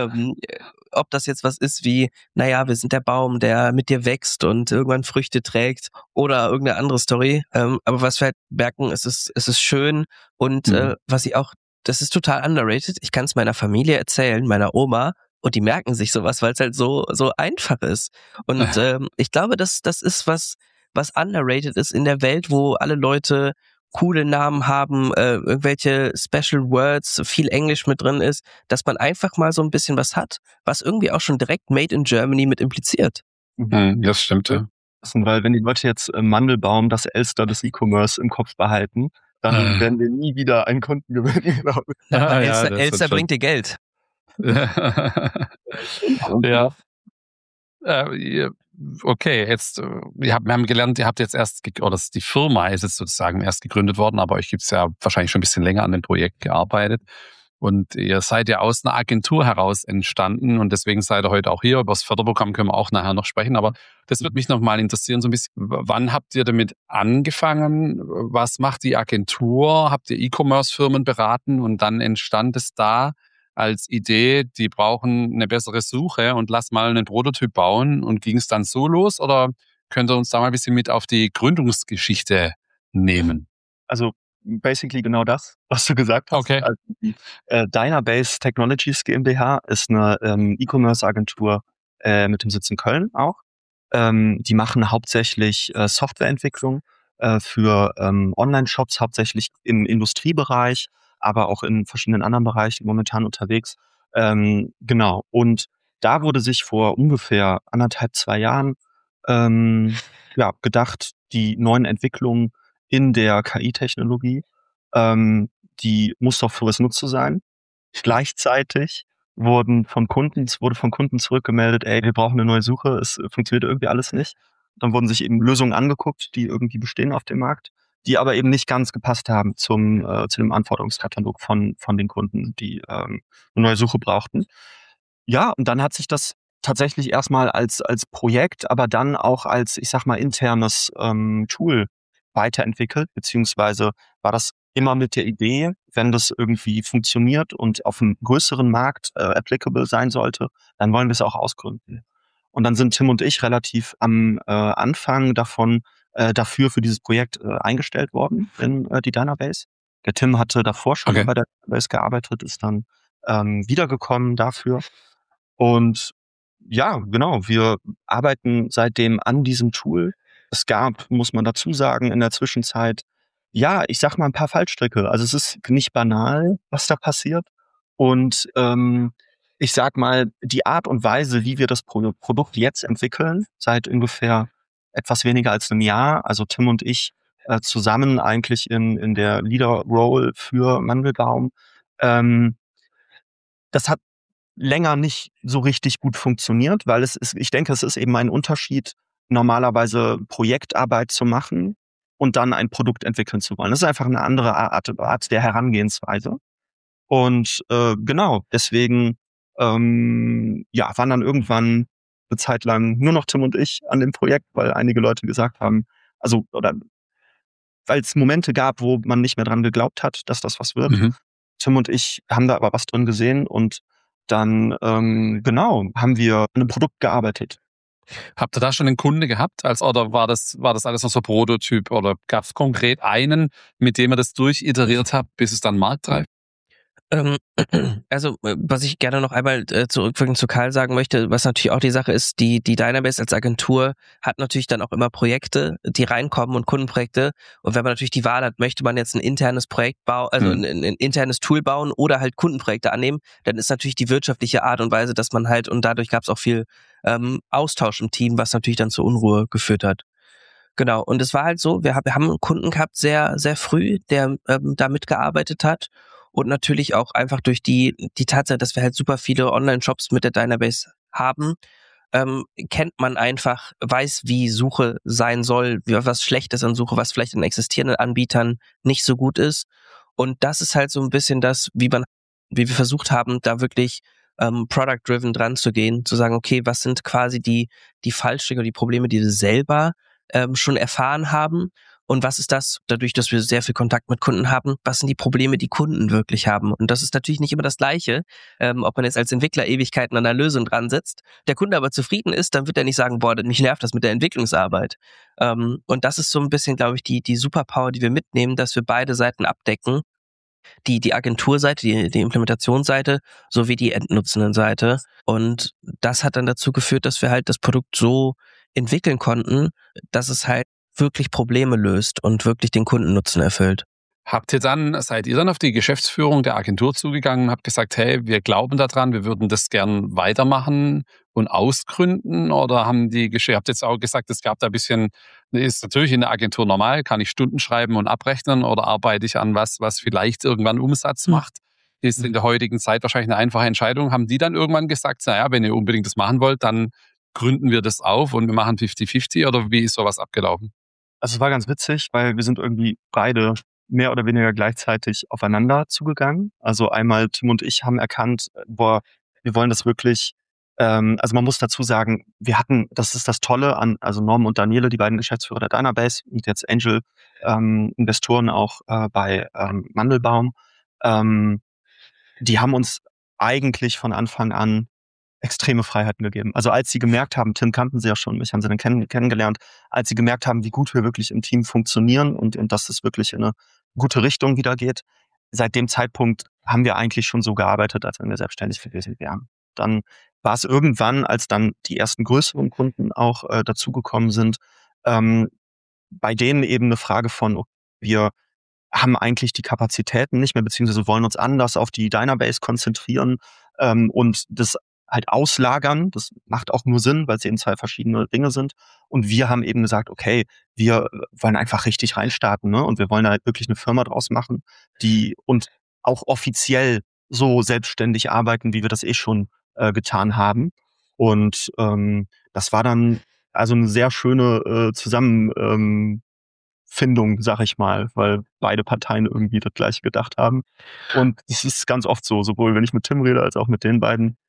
C: ob das jetzt was ist wie, naja, wir sind der Baum, der mit dir wächst und irgendwann Früchte trägt oder irgendeine andere Story. Aber was wir halt merken, es ist schön und was ich auch, das ist total underrated. Ich kann es meiner Familie erzählen, meiner Oma, und die merken sich sowas, weil es halt so einfach ist. Und ich glaube, das ist was was underrated ist in der Welt, wo alle Leute coole Namen haben, irgendwelche Special Words, viel Englisch mit drin ist, dass man einfach mal so ein bisschen was hat, was irgendwie auch schon direkt Made in Germany mit impliziert.
A: Das stimmt, ja.
B: Weil wenn die Leute jetzt Mandelbaum, das Elster des E-Commerce im Kopf behalten, dann werden wir nie wieder einen Kunden gewinnen.
C: Elster bringt dir Geld.
A: Ja. Okay, jetzt, wir haben gelernt, ihr habt jetzt die Firma ist jetzt sozusagen erst gegründet worden, aber euch gibt's ja wahrscheinlich schon ein bisschen länger an dem Projekt gearbeitet. Und ihr seid ja aus einer Agentur heraus entstanden und deswegen seid ihr heute auch hier. Über das Förderprogramm können wir auch nachher noch sprechen, aber das würde mich nochmal interessieren, so ein bisschen, wann habt ihr damit angefangen? Was macht die Agentur? Habt ihr E-Commerce-Firmen beraten und dann entstand es da als Idee, die brauchen eine bessere Suche und lass mal einen Prototyp bauen und ging es dann so los oder könnt ihr uns da mal ein bisschen mit auf die Gründungsgeschichte nehmen?
B: Also basically genau das, was du gesagt hast.
A: Okay.
B: Also die Dynabase Technologies GmbH ist eine E-Commerce-Agentur mit dem Sitz in Köln auch. Die machen hauptsächlich Softwareentwicklung für Online-Shops, hauptsächlich im Industriebereich, aber auch in verschiedenen anderen Bereichen momentan unterwegs. Genau. Und da wurde sich vor ungefähr 1,5-2 Jahren gedacht, die neuen Entwicklungen in der KI-Technologie, die muss doch für was Nutze sein. Gleichzeitig wurde von Kunden zurückgemeldet, wir brauchen eine neue Suche, es funktioniert irgendwie alles nicht. Dann wurden sich eben Lösungen angeguckt, die irgendwie bestehen auf dem Markt, die aber eben nicht ganz gepasst haben zu dem Anforderungskatalog von den Kunden, die eine neue Suche brauchten. Ja, und dann hat sich das tatsächlich erstmal als Projekt, aber dann auch als, ich sag mal, internes Tool weiterentwickelt, beziehungsweise war das immer mit der Idee, wenn das irgendwie funktioniert und auf einem größeren Markt applicable sein sollte, dann wollen wir es auch ausgründen. Und dann sind Tim und ich relativ am Anfang dafür für dieses Projekt eingestellt worden in die Dynabase. Der Tim hatte davor schon bei der Dynabase gearbeitet, ist dann wiedergekommen dafür. Und ja, genau, wir arbeiten seitdem an diesem Tool. Es gab, muss man dazu sagen, in der Zwischenzeit, ich sag mal ein paar Fallstricke. Also es ist nicht banal, was da passiert. Und ich sag mal, die Art und Weise, wie wir das Produkt jetzt entwickeln, seit ungefähr etwas weniger als einem Jahr, also Tim und ich zusammen eigentlich in der Leader-Role für Mandelbaum, das hat länger nicht so richtig gut funktioniert, weil ich denke, es ist eben ein Unterschied, normalerweise Projektarbeit zu machen und dann ein Produkt entwickeln zu wollen. Das ist einfach eine andere Art der Herangehensweise. Und genau, deswegen waren dann irgendwann eine Zeit lang nur noch Tim und ich an dem Projekt, weil einige Leute gesagt haben, weil es Momente gab, wo man nicht mehr dran geglaubt hat, dass das was wird. Tim und ich haben da aber was drin gesehen und dann haben wir an einem Produkt gearbeitet.
A: Habt ihr da schon einen Kunde gehabt? Oder war das alles noch so Prototyp? Oder gab es konkret einen, mit dem ihr das durchiteriert habt, bis es dann marktreif?
C: Also, was ich gerne noch einmal zurückfügen zu Karl sagen möchte, was natürlich auch die Sache ist, die Dynabase als Agentur hat natürlich dann auch immer Projekte, die reinkommen und Kundenprojekte. Und wenn man natürlich die Wahl hat, möchte man jetzt ein internes Projekt bauen, also ein internes Tool bauen oder halt Kundenprojekte annehmen, dann ist natürlich die wirtschaftliche Art und Weise, dass man halt, und dadurch gab es auch viel Austausch im Team, was natürlich dann zur Unruhe geführt hat. Genau, und es war halt so, wir haben einen Kunden gehabt, sehr, sehr früh, der da mitgearbeitet hat. Und natürlich auch einfach durch die Tatsache, dass wir halt super viele Online-Shops mit der Dynabase haben, kennt man einfach, weiß, wie Suche sein soll, was schlecht ist an Suche, was vielleicht an existierenden Anbietern nicht so gut ist. Und das ist halt so ein bisschen das, wie wir versucht haben, da wirklich product-driven dran zu gehen, zu sagen, okay, was sind quasi die Fallstricke oder die Probleme, die wir selber schon erfahren haben. Und was ist das, dadurch, dass wir sehr viel Kontakt mit Kunden haben, was sind die Probleme, die Kunden wirklich haben? Und das ist natürlich nicht immer das Gleiche, ob man jetzt als Entwickler Ewigkeiten an einer Lösung dran sitzt, der Kunde aber zufrieden ist, dann wird er nicht sagen, boah, mich nervt das mit der Entwicklungsarbeit. Und das ist so ein bisschen, glaube ich, die Superpower, die wir mitnehmen, dass wir beide Seiten abdecken. Die Agenturseite, die Implementationsseite, sowie die Endnutzendenseite. Und das hat dann dazu geführt, dass wir halt das Produkt so entwickeln konnten, dass es halt wirklich Probleme löst und wirklich den Kundennutzen erfüllt.
A: Seid ihr dann auf die Geschäftsführung der Agentur zugegangen und habt gesagt, hey, wir glauben daran, wir würden das gern weitermachen und ausgründen? Oder ihr habt jetzt auch gesagt, es gab da ein bisschen, ist natürlich in der Agentur normal, kann ich Stunden schreiben und abrechnen oder arbeite ich an was vielleicht irgendwann Umsatz macht? Ist in der heutigen Zeit wahrscheinlich eine einfache Entscheidung. Haben die dann irgendwann gesagt, naja, wenn ihr unbedingt das machen wollt, dann gründen wir das auf und wir machen 50-50 oder wie ist sowas abgelaufen?
B: Also es war ganz witzig, weil wir sind irgendwie beide mehr oder weniger gleichzeitig aufeinander zugegangen. Also einmal Tim und ich haben erkannt, wir wollen das wirklich, also man muss dazu sagen, das ist das Tolle an, also Norm und Daniele, die beiden Geschäftsführer der Dynabase und jetzt Angel Investoren auch bei Mandelbaum, die haben uns eigentlich von Anfang an extreme Freiheiten gegeben. Also als sie gemerkt haben, Tim kannten sie ja schon, mich haben sie dann kennengelernt, als sie gemerkt haben, wie gut wir wirklich im Team funktionieren und dass es wirklich in eine gute Richtung wieder geht, seit dem Zeitpunkt haben wir eigentlich schon so gearbeitet, als wenn wir selbstständig gewesen wären. Dann war es irgendwann, als dann die ersten größeren Kunden auch dazugekommen sind, bei denen eben eine Frage von, okay, wir haben eigentlich die Kapazitäten nicht mehr, beziehungsweise wollen uns anders auf die Dynabase konzentrieren und das halt auslagern. Das macht auch nur Sinn, weil es eben zwei verschiedene Dinge sind. Und wir haben eben gesagt, okay, wir wollen einfach richtig reinstarten, ne? Und wir wollen halt wirklich eine Firma draus machen, die und auch offiziell so selbstständig arbeiten, wie wir das schon getan haben. Und das war dann also eine sehr schöne Findung, sag ich mal, weil beide Parteien irgendwie das Gleiche gedacht haben. Und es ist ganz oft so, sowohl wenn ich mit Tim rede, als auch mit den beiden.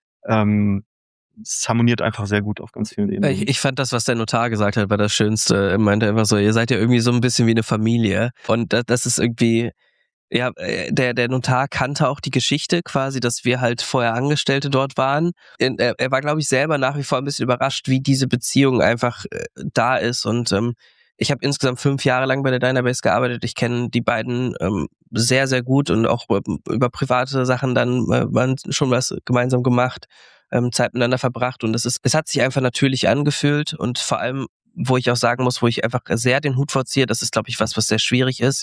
B: Es harmoniert einfach sehr gut auf ganz vielen Ebenen.
C: Ich fand das, was der Notar gesagt hat, war das Schönste. Er meinte einfach so, ihr seid ja irgendwie so ein bisschen wie eine Familie. Und das ist irgendwie, ja, der Notar kannte auch die Geschichte quasi, dass wir halt vorher Angestellte dort waren. Er war, glaube ich, selber nach wie vor ein bisschen überrascht, wie diese Beziehung einfach da ist. Und ich habe insgesamt 5 Jahre lang bei der Dynabase gearbeitet. Ich kenne die beiden sehr, sehr gut und auch über private Sachen dann schon was gemeinsam gemacht, Zeit miteinander verbracht. Und es hat sich einfach natürlich angefühlt. Und vor allem, wo ich auch sagen muss, wo ich einfach sehr den Hut vorziehe, das ist, glaube ich, was sehr schwierig ist,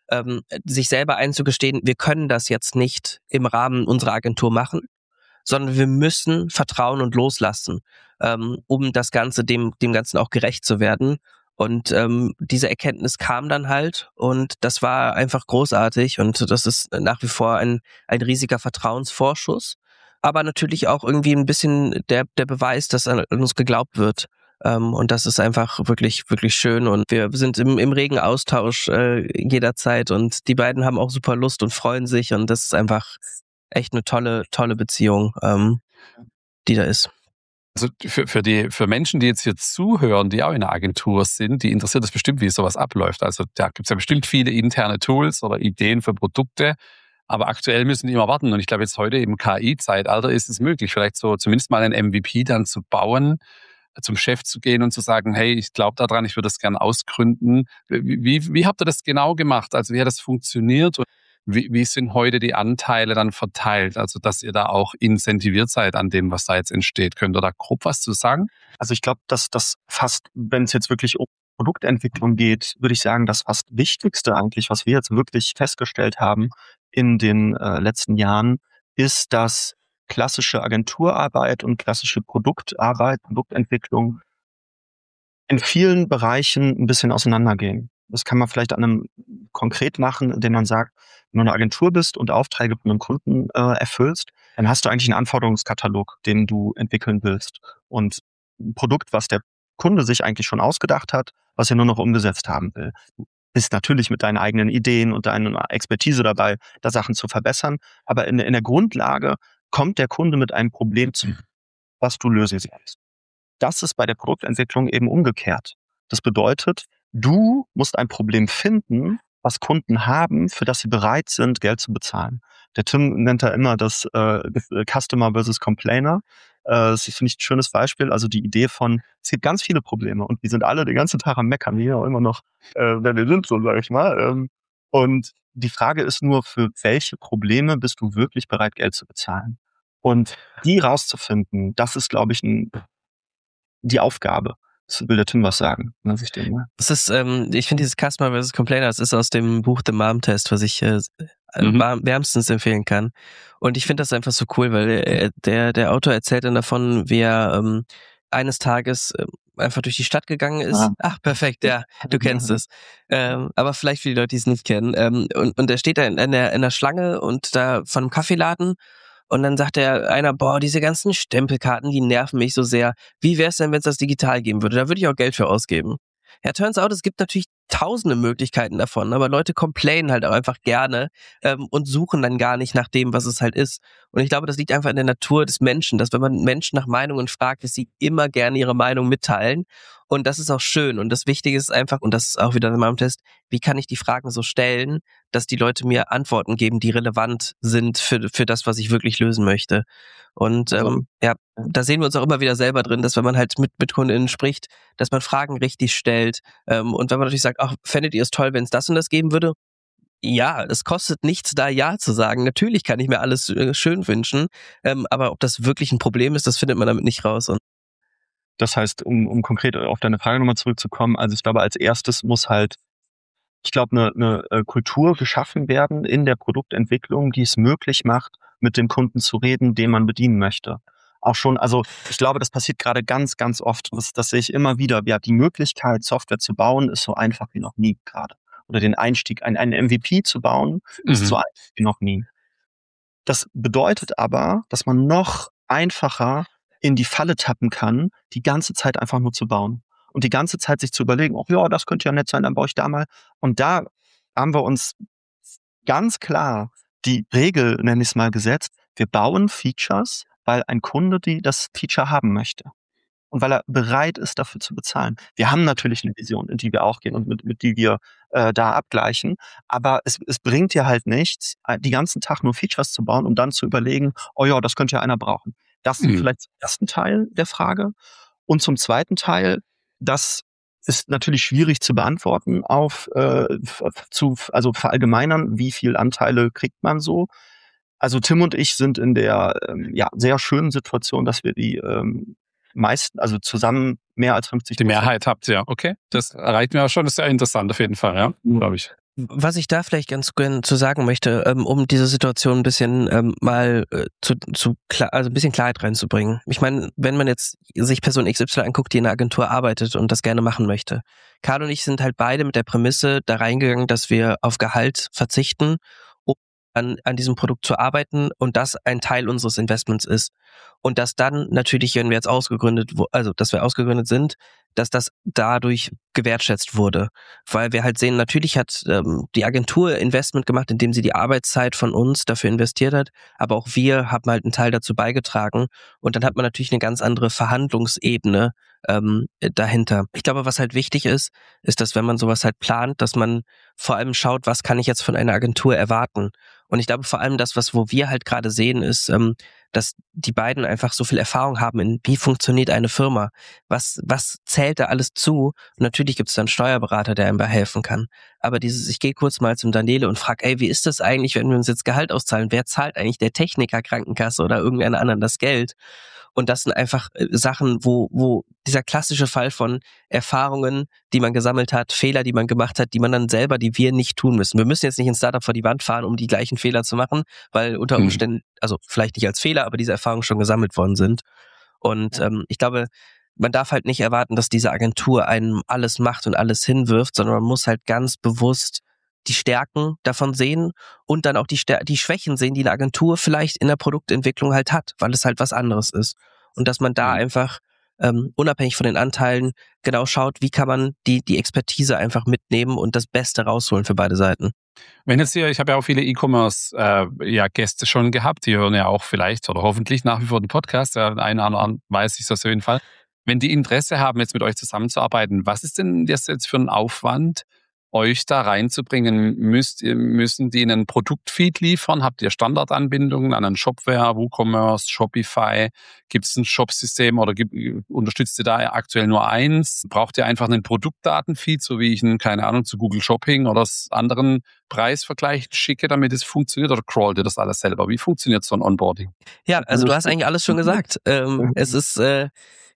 C: sich selber einzugestehen, wir können das jetzt nicht im Rahmen unserer Agentur machen, sondern wir müssen vertrauen und loslassen, um das Ganze dem Ganzen auch gerecht zu werden. Und diese Erkenntnis kam dann halt und das war einfach großartig und das ist nach wie vor ein riesiger Vertrauensvorschuss, aber natürlich auch irgendwie ein bisschen der Beweis, dass an uns geglaubt wird. Und das ist einfach wirklich, wirklich schön und wir sind im regen Austausch jederzeit und die beiden haben auch super Lust und freuen sich und das ist einfach echt eine tolle Beziehung, die da ist.
A: Also für Menschen, die jetzt hier zuhören, die auch in einer Agentur sind, die interessiert es bestimmt, wie sowas abläuft. Also da gibt es ja bestimmt viele interne Tools oder Ideen für Produkte, aber aktuell müssen die immer warten. Und ich glaube, jetzt heute im KI-Zeitalter ist es möglich, vielleicht so zumindest mal einen MVP dann zu bauen, zum Chef zu gehen und zu sagen, hey, ich glaube daran, ich würde das gerne ausgründen. Wie habt ihr das genau gemacht? Also wie hat das funktioniert? Und wie sind heute die Anteile dann verteilt? Also, dass ihr da auch incentiviert seid an dem, was da jetzt entsteht. Könnt ihr da grob was zu sagen?
B: Also ich glaube, dass das fast, wenn es jetzt wirklich um Produktentwicklung geht, würde ich sagen, das fast Wichtigste eigentlich, was wir jetzt wirklich festgestellt haben in den letzten Jahren, ist, dass klassische Agenturarbeit und klassische Produktentwicklung in vielen Bereichen ein bisschen auseinandergehen. Das kann man vielleicht an einem konkret machen, indem man sagt, wenn du eine Agentur bist und Aufträge von einem Kunden erfüllst, dann hast du eigentlich einen Anforderungskatalog, den du entwickeln willst. Und ein Produkt, was der Kunde sich eigentlich schon ausgedacht hat, was er nur noch umgesetzt haben will. Du bist natürlich mit deinen eigenen Ideen und deiner Expertise dabei, da Sachen zu verbessern. Aber in der Grundlage kommt der Kunde mit einem Problem zu, was du lösen sollst. Das ist bei der Produktentwicklung eben umgekehrt. Das bedeutet, du musst ein Problem finden, was Kunden haben, für das sie bereit sind, Geld zu bezahlen. Der Tim nennt da immer das Customer versus Complainer. Das finde ich ein schönes Beispiel. Also die Idee von, es gibt ganz viele Probleme und wir sind alle den ganzen Tag am Meckern, wir auch immer noch, wer wir sind, so sage ich mal. Und die Frage ist nur, für welche Probleme bist du wirklich bereit, Geld zu bezahlen? Und die rauszufinden, das ist, glaube ich, die Aufgabe. will der Tim was sagen. Lass ich den mal.
C: Es ist, ich finde dieses Customer vs. Complainer, das ist aus dem Buch The Mom Test, was ich wärmstens empfehlen kann. Und ich finde das einfach so cool, weil der Autor erzählt dann davon, wie er eines Tages einfach durch die Stadt gegangen ist.
B: Ah.
C: Ach, perfekt, ja, du kennst es. Aber vielleicht für die Leute, die es nicht kennen. Und er steht da in der Schlange und da von einem Kaffeeladen. Und dann sagt einer, boah, diese ganzen Stempelkarten, die nerven mich so sehr. Wie wär's denn, wenn es das digital geben würde? Da würde ich auch Geld für ausgeben. Ja, turns out, es gibt natürlich tausende Möglichkeiten davon, aber Leute complainen halt auch einfach gerne und suchen dann gar nicht nach dem, was es halt ist. Und ich glaube, das liegt einfach in der Natur des Menschen, dass wenn man Menschen nach Meinungen fragt, dass sie immer gerne ihre Meinung mitteilen. Und das ist auch schön. Und das Wichtige ist einfach, und das ist auch wieder in meinem Test, wie kann ich die Fragen so stellen, dass die Leute mir Antworten geben, die relevant sind für das, was ich wirklich lösen möchte. Und da sehen wir uns auch immer wieder selber drin, dass wenn man halt mit KundInnen spricht, dass man Fragen richtig stellt. Und wenn man natürlich sagt, ach, fändet ihr es toll, wenn es das und das geben würde? Ja, es kostet nichts, da Ja zu sagen. Natürlich kann ich mir alles schön wünschen, aber ob das wirklich ein Problem ist, das findet man damit nicht raus. Und
B: das heißt, um konkret auf deine Frage nochmal zurückzukommen, also ich glaube, als erstes muss halt, ich glaube, eine Kultur geschaffen werden in der Produktentwicklung, die es möglich macht, mit dem Kunden zu reden, den man bedienen möchte. Auch schon, also ich glaube, das passiert gerade ganz, ganz oft. Das sehe ich immer wieder. Ja, die Möglichkeit, Software zu bauen, ist so einfach wie noch nie gerade. Oder den Einstieg, einen MVP zu bauen, ist so einfach wie noch nie. Das bedeutet aber, dass man noch einfacher in die Falle tappen kann, die ganze Zeit einfach nur zu bauen. Und die ganze Zeit sich zu überlegen, oh ja, das könnte ja nett sein, dann baue ich da mal. Und da haben wir uns ganz klar die Regel, nenne ich es mal, gesetzt. Wir bauen Features, weil ein Kunde das Feature haben möchte. Und weil er bereit ist, dafür zu bezahlen. Wir haben natürlich eine Vision, in die wir auch gehen und mit die wir da abgleichen. Aber es bringt dir halt nichts, die ganzen Tag nur Features zu bauen, um dann zu überlegen, oh ja, das könnte ja einer brauchen. Das ist vielleicht zum ersten Teil der Frage. Und zum zweiten Teil, das ist natürlich schwierig zu beantworten also verallgemeinern, wie viel Anteile kriegt man so. Also Tim und ich sind in der sehr schönen Situation, dass wir die meisten, also zusammen mehr als 50%.
A: Die Mehrheit habt ihr, okay. Das erreicht mir auch schon, das ist ja interessant auf jeden Fall, ja, glaube ich.
C: Was ich da vielleicht ganz gerne zu sagen möchte, um diese Situation ein bisschen ein bisschen Klarheit reinzubringen. Ich meine, wenn man jetzt sich Person XY anguckt, die in einer Agentur arbeitet und das gerne machen möchte. Carlo und ich sind halt beide mit der Prämisse da reingegangen, dass wir auf Gehalt verzichten, um an diesem Produkt zu arbeiten und das ein Teil unseres Investments ist. Und dass dann natürlich, wenn wir jetzt dass wir ausgegründet sind, dass das dadurch gewertschätzt wurde. Weil wir halt sehen, natürlich hat die Agentur Investment gemacht, indem sie die Arbeitszeit von uns dafür investiert hat, aber auch wir haben halt einen Teil dazu beigetragen und dann hat man natürlich eine ganz andere Verhandlungsebene dahinter. Ich glaube, was halt wichtig ist, dass wenn man sowas halt plant, dass man vor allem schaut, was kann ich jetzt von einer Agentur erwarten. Und ich glaube vor allem wo wir halt gerade sehen, ist, dass die beiden einfach so viel Erfahrung haben in, wie funktioniert eine Firma, was zählt da alles zu. Und natürlich gibt es dann einen Steuerberater, der einem bei helfen kann. Aber ich gehe kurz mal zum Daniele und frage, ey, wie ist das eigentlich, wenn wir uns jetzt Gehalt auszahlen? Wer zahlt eigentlich der Techniker, Krankenkasse oder irgendeiner anderen das Geld? Und das sind einfach Sachen, wo dieser klassische Fall von Erfahrungen, die man gesammelt hat, Fehler, die man gemacht hat, die man dann selber, die wir nicht tun müssen. Wir müssen jetzt nicht ein Startup vor die Wand fahren, um die gleichen Fehler zu machen, weil unter Umständen, also vielleicht nicht als Fehler, aber diese Erfahrungen schon gesammelt worden sind. Und ich glaube, man darf halt nicht erwarten, dass diese Agentur einem alles macht und alles hinwirft, sondern man muss halt ganz bewusst die Stärken davon sehen und dann auch die Schwächen sehen, die eine Agentur vielleicht in der Produktentwicklung halt hat, weil es halt was anderes ist. Und dass man da einfach unabhängig von den Anteilen genau schaut, wie kann man die Expertise einfach mitnehmen und das Beste rausholen für beide Seiten.
A: Wenn jetzt ich habe ja auch viele E-Commerce-Gäste schon gehabt, die hören ja auch vielleicht oder hoffentlich nach wie vor den Podcast, der eine oder andere weiß ich das auf jeden Fall. Wenn die Interesse haben, jetzt mit euch zusammenzuarbeiten, was ist denn das jetzt für ein Aufwand, euch da reinzubringen? Müssen die einen Produktfeed liefern? Habt ihr Standardanbindungen an einen Shopware, WooCommerce, Shopify? Gibt es ein Shopsystem oder unterstützt ihr da aktuell nur eins? Braucht ihr einfach einen Produktdatenfeed, so wie ich ihn, keine Ahnung, zu Google Shopping oder anderen Preisvergleichen schicke, damit es funktioniert? Oder crawlt ihr das alles selber? Wie funktioniert so ein Onboarding?
C: Ja, also du hast eigentlich alles schon gesagt. Es ist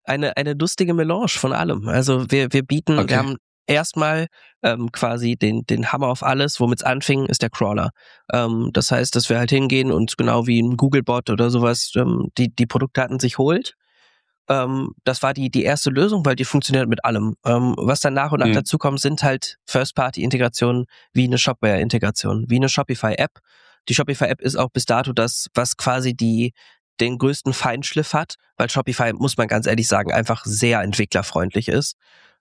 C: eine lustige Melange von allem. Also wir bieten, wir haben erstmal quasi den Hammer auf alles, womit es anfing, ist der Crawler. Das heißt, dass wir halt hingehen und genau wie ein Googlebot oder sowas die Produktdaten sich holt. Das war die erste Lösung, weil die funktioniert mit allem. Was dann nach und nach dazu kommt, sind halt First-Party-Integrationen wie eine Shopware-Integration, wie eine Shopify-App. Die Shopify-App ist auch bis dato das, was quasi den größten Feinschliff hat, weil Shopify, muss man ganz ehrlich sagen, einfach sehr entwicklerfreundlich ist.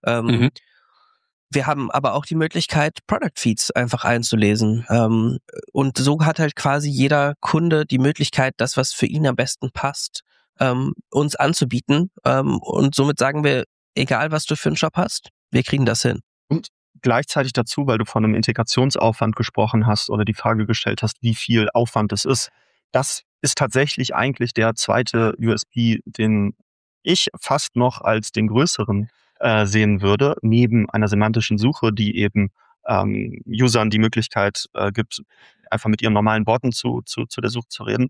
C: Wir haben aber auch die Möglichkeit, Product Feeds einfach einzulesen. Und so hat halt quasi jeder Kunde die Möglichkeit, das, was für ihn am besten passt, uns anzubieten. Und somit sagen wir, egal was du für einen Shop hast, wir kriegen das hin.
B: Und gleichzeitig dazu, weil du von einem Integrationsaufwand gesprochen hast oder die Frage gestellt hast, wie viel Aufwand es ist. Das ist tatsächlich eigentlich der zweite USP, den ich fast noch als den größeren sehen würde, neben einer semantischen Suche, die eben Usern die Möglichkeit gibt, einfach mit ihren normalen Worten zu der Suche zu reden.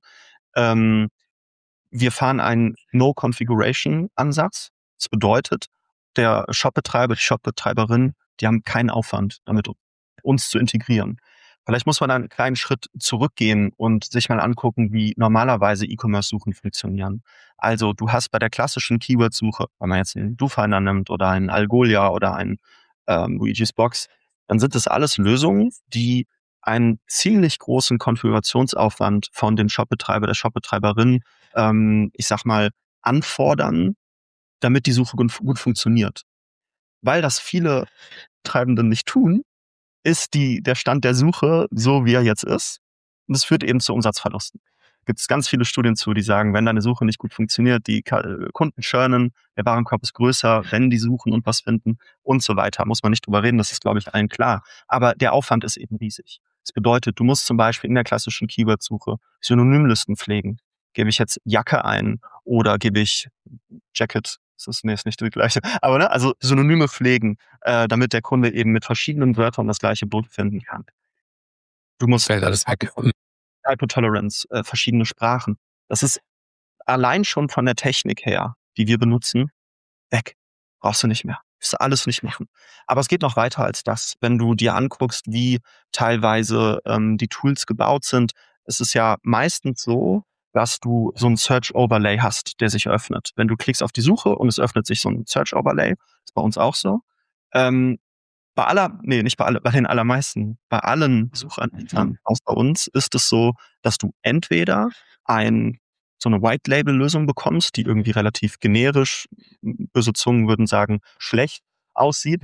B: Wir fahren einen No-Configuration-Ansatz. Das bedeutet, der Shopbetreiber, die Shopbetreiberin, die haben keinen Aufwand damit, uns zu integrieren. Vielleicht muss man da einen kleinen Schritt zurückgehen und sich mal angucken, wie normalerweise E-Commerce-Suchen funktionieren. Also du hast bei der klassischen Keyword-Suche, wenn man jetzt einen DoFinder nimmt oder einen Algolia oder einen Luigi's Box, dann sind das alles Lösungen, die einen ziemlich großen Konfigurationsaufwand von dem Shopbetreiber, der Shopbetreiberin, ich sag mal, anfordern, damit die Suche gut funktioniert. Weil das viele Treibenden nicht tun, ist der Stand der Suche so, wie er jetzt ist. Und das führt eben zu Umsatzverlusten. Gibt es ganz viele Studien zu, die sagen, wenn deine Suche nicht gut funktioniert, die Kunden churnen, der Warenkorb ist größer, wenn die suchen und was finden und so weiter. Muss man nicht drüber reden, das ist, glaube ich, allen klar. Aber der Aufwand ist eben riesig. Das bedeutet, du musst zum Beispiel in der klassischen Keyword-Suche Synonymlisten pflegen. Gebe ich jetzt Jacke ein oder gebe ich Jacket? Ist nicht die gleiche. Aber ne, also Synonyme pflegen, damit der Kunde eben mit verschiedenen Wörtern das gleiche Produkt finden kann. Du musst Hypertolerance, verschiedene Sprachen. Das ist allein schon von der Technik her, die wir benutzen, weg. Brauchst du nicht mehr. Musst du alles nicht machen. Aber es geht noch weiter als das. Wenn du dir anguckst, wie teilweise die Tools gebaut sind, ist es ja meistens so, dass du so ein Search-Overlay hast, der sich öffnet. Wenn du klickst auf die Suche und es öffnet sich so ein Search-Overlay, ist bei uns auch so. Bei den allermeisten, bei allen Suchanbietern außer uns ist es so, dass du entweder so eine White-Label-Lösung bekommst, die irgendwie relativ generisch, böse Zungen würden sagen, schlecht aussieht,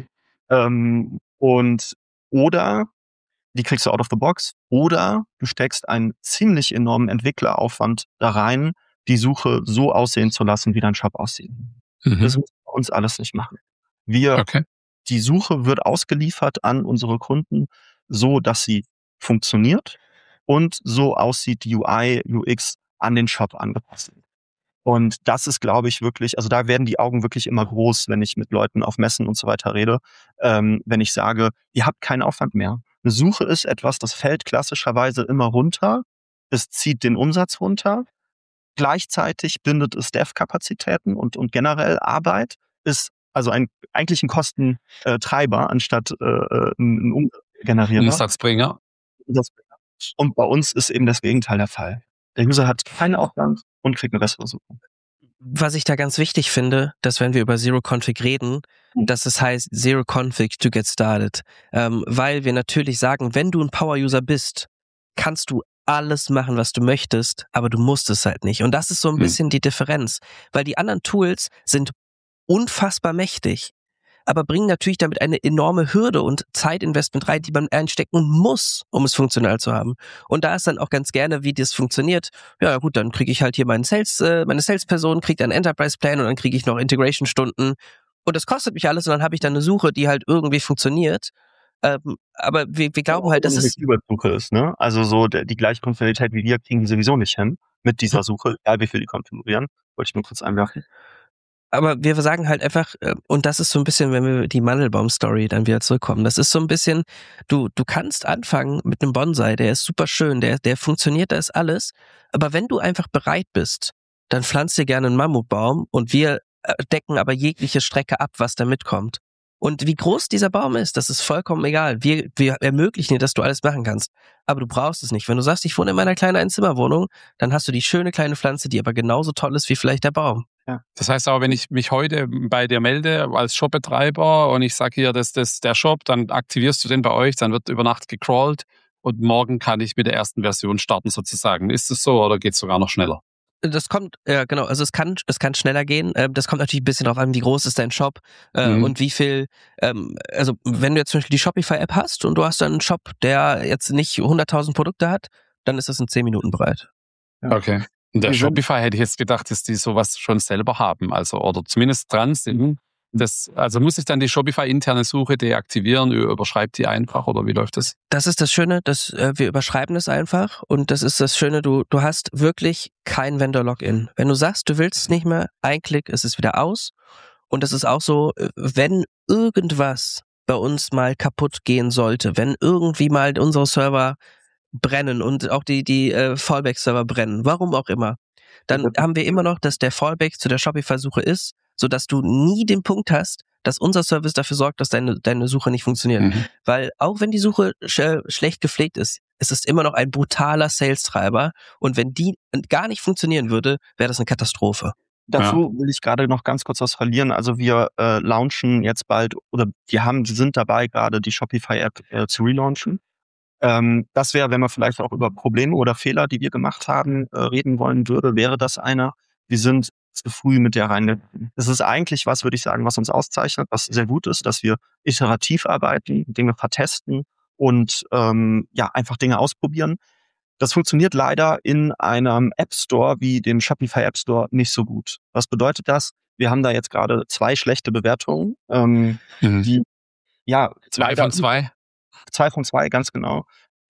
B: oder die kriegst du out of the box, oder du steckst einen ziemlich enormen Entwickleraufwand da rein, die Suche so aussehen zu lassen, wie dein Shop aussieht. Das müssen wir uns alles nicht machen. Die Suche wird ausgeliefert an unsere Kunden, so dass sie funktioniert und so aussieht, die UI, UX an den Shop angepasst sind. Und das ist, glaube ich, wirklich, also da werden die Augen wirklich immer groß, wenn ich mit Leuten auf Messen und so weiter rede, wenn ich sage, ihr habt keinen Aufwand mehr. Eine Suche ist etwas, das fällt klassischerweise immer runter, es zieht den Umsatz runter, gleichzeitig bindet es Dev-Kapazitäten und generell Arbeit, ist also eigentlich ein Kostentreiber anstatt ein Umsatzgenerierer.
A: Umsatzbringer.
B: Und bei uns ist eben das Gegenteil der Fall. Der User hat keinen Aufwand und kriegt eine bessere Suche.
C: Was ich da ganz wichtig finde, dass wenn wir über Zero Config reden, dass es heißt Zero Config to get started. Weil wir natürlich sagen, wenn du ein Power-User bist, kannst du alles machen, was du möchtest, aber du musst es halt nicht. Und das ist so ein bisschen die Differenz. Weil die anderen Tools sind unfassbar mächtig, aber bringen natürlich damit eine enorme Hürde und Zeitinvestment rein, die man einstecken muss, um es funktional zu haben. Und da ist dann auch ganz gerne, wie das funktioniert. Ja gut, dann kriege ich halt hier meine Salesperson, kriegt einen Enterprise-Plan und dann kriege ich noch Integration-Stunden. Und das kostet mich alles und dann habe ich dann eine Suche, die halt irgendwie funktioniert. Aber wir glauben halt, dass es
B: Keyword-Suche ist, ne? Also so die gleiche Funktionalität wie wir kriegen die sowieso nicht hin mit dieser Suche, egal wie viel die konfigurieren. Wollte ich nur kurz einwerfen.
C: Aber wir sagen halt einfach, und das ist so ein bisschen, wenn wir die Mandelbaum-Story dann wieder zurückkommen, das ist so ein bisschen, du kannst anfangen mit einem Bonsai, der ist super schön, der funktioniert, da ist alles, aber wenn du einfach bereit bist, dann pflanzt dir gerne einen Mammutbaum und wir decken aber jegliche Strecke ab, was da mitkommt. Und wie groß dieser Baum ist, das ist vollkommen egal. Wir ermöglichen dir, dass du alles machen kannst. Aber du brauchst es nicht. Wenn du sagst, ich wohne in meiner kleinen Einzimmerwohnung, dann hast du die schöne kleine Pflanze, die aber genauso toll ist wie vielleicht der Baum.
A: Ja. Das heißt aber, wenn ich mich heute bei dir melde als Shopbetreiber und ich sage hier, das ist der Shop, dann aktivierst du den bei euch, dann wird über Nacht gecrawlt und morgen kann ich mit der ersten Version starten sozusagen. Ist es so oder geht es sogar noch schneller?
C: Das kommt, ja genau, also es kann schneller gehen. Das kommt natürlich ein bisschen darauf an, wie groß ist dein Shop und wie viel, also wenn du jetzt zum Beispiel die Shopify-App hast und du hast dann einen Shop, der jetzt nicht 100.000 Produkte hat, dann ist das in 10 Minuten bereit.
A: Ja. Okay. Und der Shopify hätte ich jetzt gedacht, dass die sowas schon selber haben, also oder zumindest dran sind. Also muss ich dann die Shopify-interne Suche deaktivieren, überschreibt die einfach oder wie läuft das?
C: Das ist das Schöne, dass wir überschreiben es einfach und das ist das Schöne, du hast wirklich kein Vendor-Login. Wenn du sagst, du willst es nicht mehr, ein Klick ist es wieder aus und das ist auch so, wenn irgendwas bei uns mal kaputt gehen sollte, wenn irgendwie mal unsere Server brennen und auch die Fallback-Server brennen, warum auch immer, dann haben wir immer noch, dass der Fallback zu der Shopify-Suche ist, sodass du nie den Punkt hast, dass unser Service dafür sorgt, dass deine Suche nicht funktioniert. Weil auch wenn die Suche schlecht gepflegt ist, es ist immer noch ein brutaler Sales-Treiber und wenn die gar nicht funktionieren würde, wäre das eine Katastrophe.
B: Dazu will ich gerade noch ganz kurz was verlieren. Also wir launchen jetzt bald, oder sind dabei gerade die Shopify-App zu relaunchen. Das wäre, wenn man vielleicht auch über Probleme oder Fehler, die wir gemacht haben, reden wollen würde, wäre das einer. Wir sind zu früh mit der reingegangen. Das ist eigentlich was, würde ich sagen, was uns auszeichnet, was sehr gut ist, dass wir iterativ arbeiten, Dinge vertesten und einfach Dinge ausprobieren. Das funktioniert leider in einem App Store wie dem Shopify App Store nicht so gut. Was bedeutet das? Wir haben da jetzt gerade 2 schlechte Bewertungen. Die, ja,
A: 2 von 2?
B: 2 von 2, ganz genau.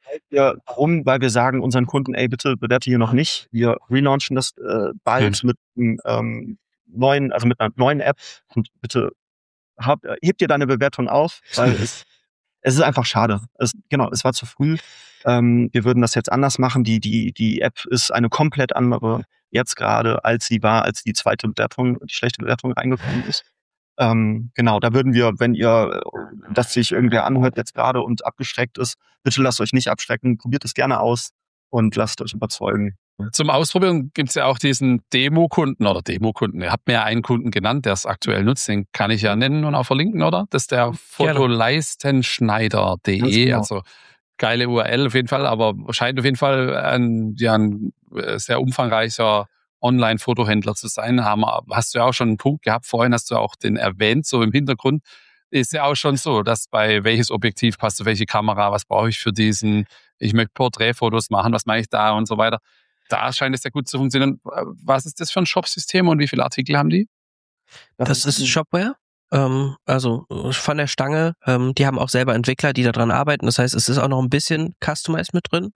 B: Warum? Weil wir sagen unseren Kunden, ey, bitte bewerte hier noch nicht. Wir relaunchen das bald mit einem mit einer neuen App und bitte hebt dir deine Bewertung auf, weil es ist einfach schade. Es war zu früh. Wir würden das jetzt anders machen. Die App ist eine komplett andere jetzt gerade, als sie war, als die zweite Bewertung, die schlechte Bewertung reingekommen ist. Da würden wir, wenn ihr, dass sich irgendwer anhört jetzt gerade und abgeschreckt ist, bitte lasst euch nicht abschrecken, probiert es gerne aus und lasst euch überzeugen.
A: Zum Ausprobieren gibt es ja auch diesen Demokunden. Ihr habt mir ja einen Kunden genannt, der es aktuell nutzt, den kann ich ja nennen und auch verlinken, oder? Das ist der fotoleistenschneider.de,
B: genau.
A: Also geile URL auf jeden Fall, aber scheint auf jeden Fall ein sehr umfangreicher Online-Fotohändler zu sein. Hast du ja auch schon einen Punkt gehabt, vorhin hast du auch den erwähnt, so im Hintergrund. Ist ja auch schon so, dass bei welches Objektiv passt zu welche Kamera, was brauche ich für diesen, ich möchte Porträtfotos machen, was mache ich da und so weiter. Da scheint es ja gut zu funktionieren. Was ist das für ein Shop-System und wie viele Artikel haben die?
C: Das ist Shopware. Also von der Stange. Die haben auch selber Entwickler, die daran arbeiten. Das heißt, es ist auch noch ein bisschen Customized mit drin.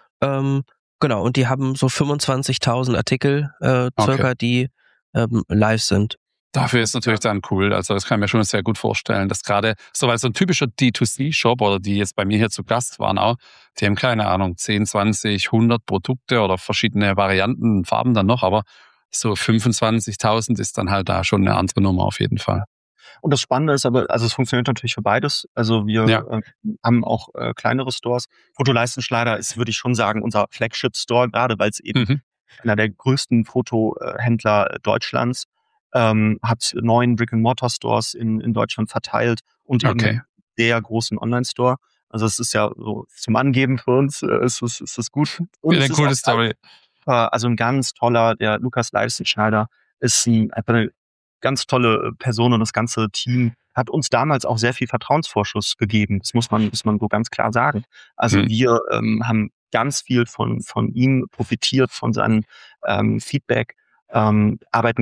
C: Genau, und die haben so 25.000 Artikel circa, die live sind.
A: Dafür ist natürlich dann cool. Also das kann ich mir schon sehr gut vorstellen, dass gerade so, weil so ein typischer D2C-Shop oder die jetzt bei mir hier zu Gast waren auch, die haben keine Ahnung, 10, 20, 100 Produkte oder verschiedene Varianten, Farben dann noch, aber so 25.000 ist dann halt da schon eine andere Nummer auf jeden Fall.
B: Und das Spannende ist aber, also es funktioniert natürlich für beides. Also wir haben auch kleinere Stores. Fotoleistenschneider ist, würde ich schon sagen, unser Flagship-Store, gerade weil es eben einer der größten Fotohändler Deutschlands hat 9 Brick-and-Mortar-Stores in Deutschland verteilt und eben einen sehr großen Online-Store. Also es ist ja so zum Angeben für uns, ist es gut. Und
A: eine coole Story.
B: Also ein ganz toller, der Lukas Leistenschneider ist einfach eine ganz tolle Person und das ganze Team hat uns damals auch sehr viel Vertrauensvorschuss gegeben. Das muss man so ganz klar sagen. Also wir haben ganz viel von ihm profitiert, von seinem Feedback. Haben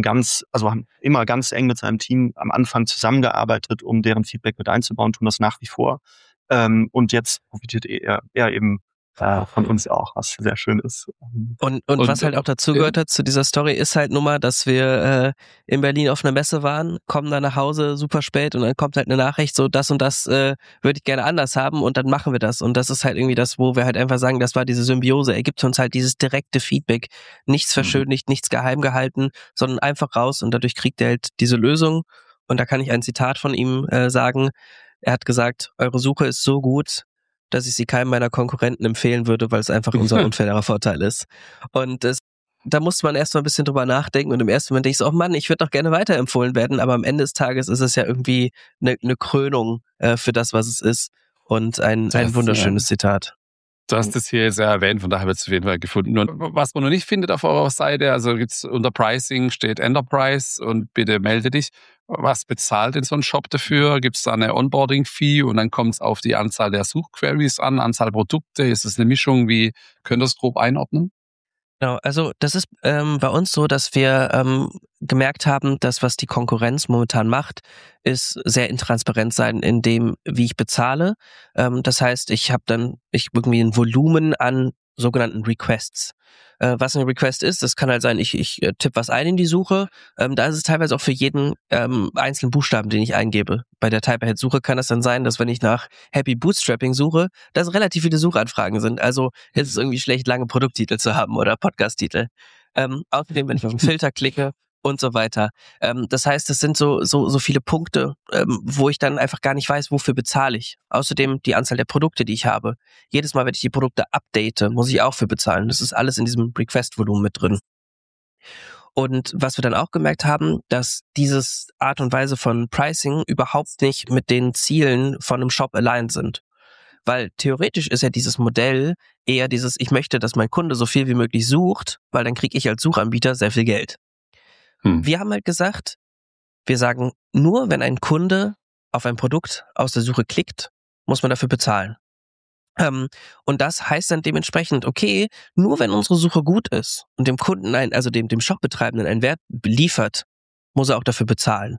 B: immer ganz eng mit seinem Team am Anfang zusammengearbeitet, um deren Feedback mit einzubauen, tun das nach wie vor. Und jetzt profitiert er eben von uns auch, was sehr schön ist.
C: Und was halt auch dazu gehört hat zu dieser Story, ist halt nun mal, dass wir in Berlin auf einer Messe waren, kommen dann nach Hause super spät und dann kommt halt eine Nachricht, so das und das würde ich gerne anders haben und dann machen wir das. Und das ist halt irgendwie das, wo wir halt einfach sagen, das war diese Symbiose. Er gibt uns halt dieses direkte Feedback, nichts verschönigt, nichts geheim gehalten, sondern einfach raus und dadurch kriegt er halt diese Lösung. Und da kann ich ein Zitat von ihm sagen. Er hat gesagt, eure Suche ist so gut, dass ich sie keinem meiner Konkurrenten empfehlen würde, weil es einfach unser unfairer Vorteil ist. Und da musste man erst mal ein bisschen drüber nachdenken und im ersten Moment denke ich so, oh Mann, ich würde doch gerne weiterempfohlen werden, aber am Ende des Tages ist es ja irgendwie eine Krönung für das, was es ist und ein wunderschönes Zitat.
A: Du hast es hier jetzt ja erwähnt, von daher wird es auf jeden Fall gefunden. Und was man noch nicht findet auf eurer Seite, also gibt's unter Pricing steht Enterprise und bitte melde dich. Was bezahlt denn so ein Shop dafür? Gibt es da eine Onboarding-Fee und dann kommt es auf die Anzahl der Suchqueries an, Anzahl Produkte? Ist es eine Mischung? Wie könnt ihr das grob einordnen?
C: Genau, also das ist bei uns so, dass wir gemerkt haben, dass was die Konkurrenz momentan macht, ist sehr intransparent sein in dem, wie ich bezahle. Das heißt, ich habe dann irgendwie ein Volumen an sogenannten Requests. Was ein Request ist, das kann halt sein, ich tippe was ein in die Suche. Da ist es teilweise auch für jeden einzelnen Buchstaben, den ich eingebe. Bei der Type-Ahead-Suche kann es dann sein, dass wenn ich nach Happy Bootstrapping suche, dass relativ viele Suchanfragen sind. Also ist es irgendwie schlecht, lange Produkttitel zu haben oder Podcast-Titel. Außerdem, wenn ich auf den Filter klicke und so weiter. Das heißt, es sind so viele Punkte, wo ich dann einfach gar nicht weiß, wofür bezahle ich. Außerdem die Anzahl der Produkte, die ich habe. Jedes Mal, wenn ich die Produkte update, muss ich auch für bezahlen. Das ist alles in diesem Request-Volumen mit drin. Und was wir dann auch gemerkt haben, dass dieses Art und Weise von Pricing überhaupt nicht mit den Zielen von einem Shop aligned sind. Weil theoretisch ist ja dieses Modell eher dieses, ich möchte, dass mein Kunde so viel wie möglich sucht, weil dann kriege ich als Suchanbieter sehr viel Geld. Wir haben halt gesagt, wir sagen, nur wenn ein Kunde auf ein Produkt aus der Suche klickt, muss man dafür bezahlen. Und das heißt dann dementsprechend, okay, nur wenn unsere Suche gut ist und dem Kunden also dem Shopbetreibenden einen Wert liefert, muss er auch dafür bezahlen.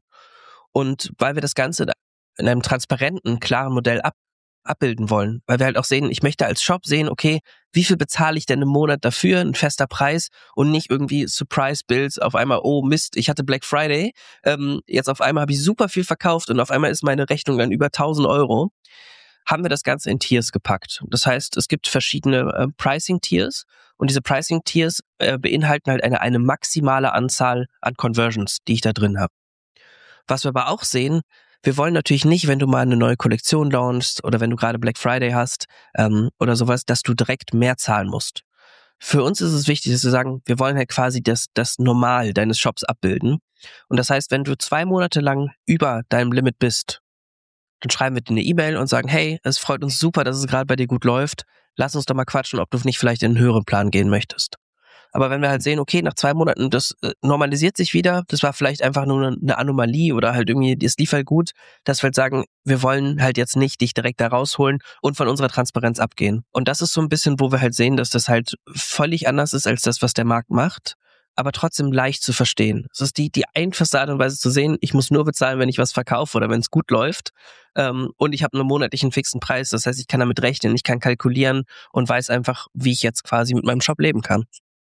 C: Und weil wir das Ganze in einem transparenten, klaren Modell abbilden wollen, weil wir halt auch sehen, ich möchte als Shop sehen, okay, wie viel bezahle ich denn im Monat dafür, ein fester Preis und nicht irgendwie Surprise-Bills, auf einmal, oh Mist, ich hatte Black Friday, jetzt auf einmal habe ich super viel verkauft und auf einmal ist meine Rechnung dann über 1.000 Euro, haben wir das Ganze in Tiers gepackt. Das heißt, es gibt verschiedene Pricing-Tiers und diese Pricing-Tiers beinhalten halt eine maximale Anzahl an Conversions, die ich da drin habe. Was wir aber auch sehen, wir wollen natürlich nicht, wenn du mal eine neue Kollektion launchst oder wenn du gerade Black Friday hast oder sowas, dass du direkt mehr zahlen musst. Für uns ist es wichtig, dass wir sagen, wir wollen halt quasi das Normal deines Shops abbilden. Und das heißt, wenn du 2 Monate lang über deinem Limit bist, dann schreiben wir dir eine E-Mail und sagen, hey, es freut uns super, dass es gerade bei dir gut läuft. Lass uns doch mal quatschen, ob du nicht vielleicht in einen höheren Plan gehen möchtest. Aber wenn wir halt sehen, okay, nach 2 Monaten, das normalisiert sich wieder, das war vielleicht einfach nur eine Anomalie oder halt irgendwie, es lief halt gut, dass wir halt sagen, wir wollen halt jetzt nicht dich direkt da rausholen und von unserer Transparenz abgehen. Und das ist so ein bisschen, wo wir halt sehen, dass das halt völlig anders ist als das, was der Markt macht, aber trotzdem leicht zu verstehen. Es ist die einfachste Art und Weise zu sehen, ich muss nur bezahlen, wenn ich was verkaufe oder wenn es gut läuft. Und ich habe einen monatlichen fixen Preis, das heißt, ich kann damit rechnen, ich kann kalkulieren und weiß einfach, wie ich jetzt quasi mit meinem Shop leben kann.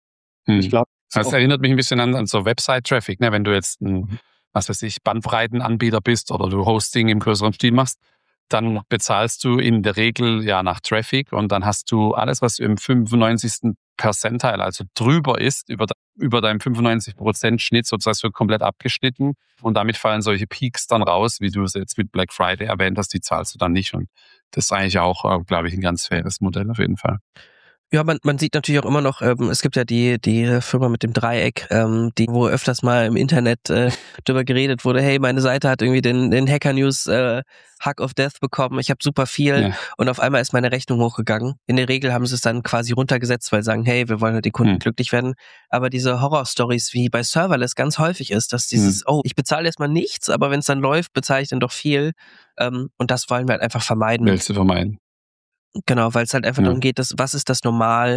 B: Ich glaube,
A: das erinnert mich ein bisschen an so Website-Traffic, ne? Wenn du jetzt ein, was weiß ich, Bandbreitenanbieter bist oder du Hosting im größeren Stil machst, dann bezahlst du in der Regel ja nach Traffic und dann hast du alles, was im 95. Percentile, also drüber ist, über deinem 95% Schnitt sozusagen wird komplett abgeschnitten und damit fallen solche Peaks dann raus, wie du es jetzt mit Black Friday erwähnt hast, die zahlst du dann nicht und das ist eigentlich auch, glaube ich, ein ganz faires Modell auf jeden Fall.
C: Ja, man sieht natürlich auch immer noch, es gibt ja die Firma mit dem Dreieck, wo öfters mal im Internet drüber geredet wurde, hey, meine Seite hat irgendwie den Hacker News Hack of Death bekommen, ich habe super viel und auf einmal ist meine Rechnung hochgegangen. In der Regel haben sie es dann quasi runtergesetzt, weil sie sagen, hey, wir wollen halt die Kunden glücklich werden. Aber diese Horror-Stories, wie bei Serverless ganz häufig ist, dass dieses, ich bezahle erstmal nichts, aber wenn es dann läuft, bezahle ich dann doch viel. Und das wollen wir halt einfach vermeiden.
A: Willst du vermeiden?
C: Genau, weil es halt einfach darum geht, was ist das Normal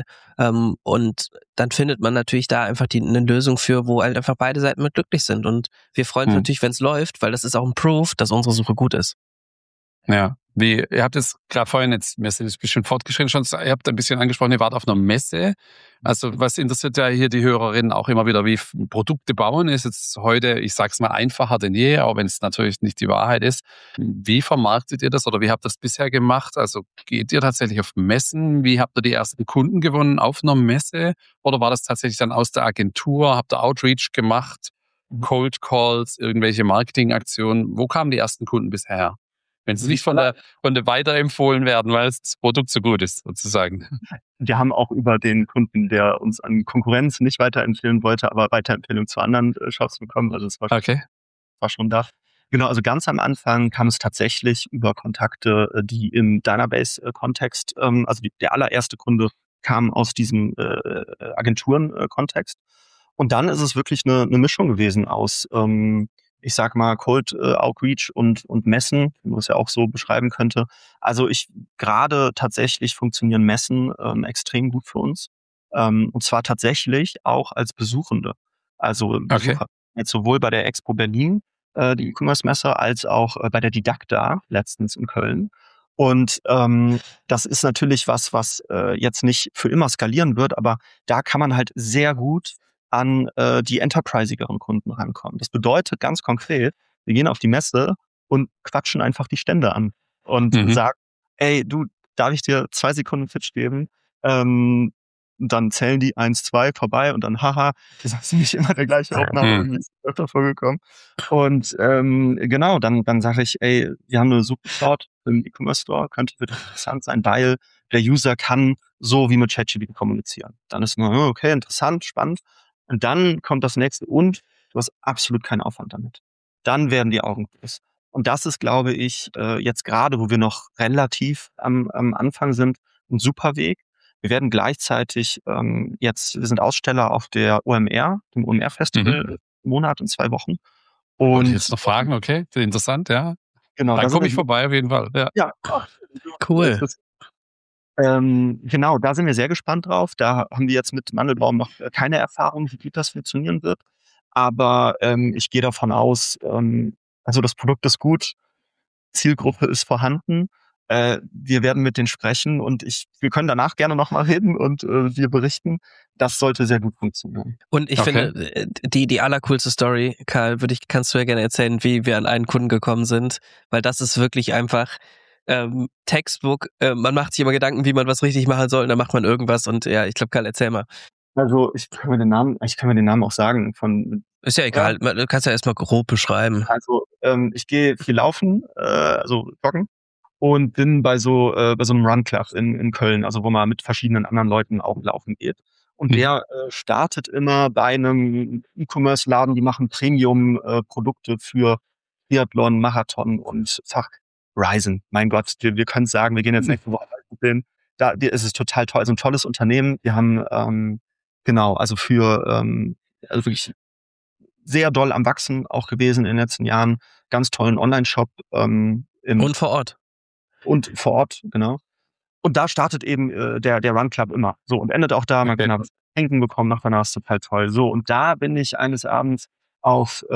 C: und dann findet man natürlich da einfach eine Lösung für, wo halt einfach beide Seiten mit glücklich sind und wir freuen uns natürlich, wenn es läuft, weil das ist auch ein Proof, dass unsere Suche gut ist.
A: Ja. Ihr habt es gerade vorhin jetzt, mir ist ein bisschen fortgeschritten schon, ihr habt ein bisschen angesprochen, ihr wart auf einer Messe. Also was interessiert ja hier die Hörerinnen auch immer wieder, wie Produkte bauen ist jetzt heute, ich sag's mal, einfacher denn je, auch wenn es natürlich nicht die Wahrheit ist. Wie vermarktet ihr das oder wie habt ihr das bisher gemacht? Also geht ihr tatsächlich auf Messen? Wie habt ihr die ersten Kunden gewonnen auf einer Messe? Oder war das tatsächlich dann aus der Agentur? Habt ihr Outreach gemacht? Cold Calls, irgendwelche Marketingaktionen? Wo kamen die ersten Kunden bisher her? Wenn sie nicht von der weiterempfohlen werden, weil das Produkt so gut ist, sozusagen.
B: Wir haben auch über den Kunden, der uns an Konkurrenz nicht weiterempfehlen wollte, aber Weiterempfehlung zu anderen Shops bekommen. Also es war, war schon da. Genau, also ganz am Anfang kam es tatsächlich über Kontakte, die im Dynabase-Kontext, also der allererste Kunde kam aus diesem Agenturen-Kontext. Und dann ist es wirklich eine Mischung gewesen aus ich sag mal, Cold Outreach und Messen, wie man es ja auch so beschreiben könnte. Also gerade tatsächlich funktionieren Messen extrem gut für uns. Und zwar tatsächlich auch als Besuchende. Also Besucher jetzt sowohl bei der Expo Berlin, die E-Commerce-Messe, als auch bei der Didakta letztens in Köln. Und das ist natürlich was jetzt nicht für immer skalieren wird, aber da kann man halt sehr gut an die enterprisigeren Kunden rankommen. Das bedeutet ganz konkret, wir gehen auf die Messe und quatschen einfach die Stände an und sagen, ey, du, darf ich dir 2 Sekunden Pitch geben? Dann zählen die 1, 2 vorbei und dann, haha, das ist nicht immer der gleiche Opener, irgendwie ist öfter vorgekommen. Und genau, dann sage ich, ey, wir haben eine super Cloud im E-Commerce Store, könnte für dich interessant sein, weil der User kann so wie mit ChatGPT kommunizieren. Dann ist man, okay, interessant, spannend. Und dann kommt das nächste und du hast absolut keinen Aufwand damit. Dann werden die Augen groß. Und das ist, glaube ich, jetzt gerade, wo wir noch relativ am Anfang sind, ein super Weg. Wir werden gleichzeitig wir sind Aussteller auf der OMR, dem OMR-Festival, Monat und 2 Wochen. Und
A: wollte ich jetzt noch fragen, okay, interessant, ja.
B: Genau,
A: dann komme ich vorbei auf jeden Fall. Ja,
C: cool.
B: Genau, da sind wir sehr gespannt drauf. Da haben wir jetzt mit Mandelbaum noch keine Erfahrung, wie gut das funktionieren wird. Aber ich gehe davon aus, also das Produkt ist gut, Zielgruppe ist vorhanden. Wir werden mit denen sprechen und wir können danach gerne nochmal reden und wir berichten. Das sollte sehr gut funktionieren.
C: Und ich finde, die allercoolste Story, Karl, kannst du ja gerne erzählen, wie wir an einen Kunden gekommen sind, weil das ist wirklich einfach Textbook. Man macht sich immer Gedanken, wie man was richtig machen soll und dann macht man irgendwas und ja, ich glaube, Karl, erzähl mal.
B: Also ich kann mir den Namen auch sagen.
C: Ist ja egal, du kannst ja erstmal grob beschreiben.
B: Also ich gehe viel laufen, also joggen und bin bei so einem Run Club in Köln, also wo man mit verschiedenen anderen Leuten auch laufen geht. Und der startet immer bei einem E-Commerce-Laden, die machen Premium-Produkte für Triathlon, Marathon und Ryzen. Mein Gott, wir können sagen, wir gehen jetzt nächste Woche hin. Da ist es total toll, also ein tolles Unternehmen. Wir haben genau, also also wirklich sehr doll am Wachsen auch gewesen in den letzten Jahren. Ganz tollen Online-Shop.
C: Und vor Ort.
B: Und vor Ort, genau. Und da startet eben der Run Club immer. So, und endet auch da. Man kann was trinken bekommen, nach danach ist total toll. So, und da bin ich eines Abends auf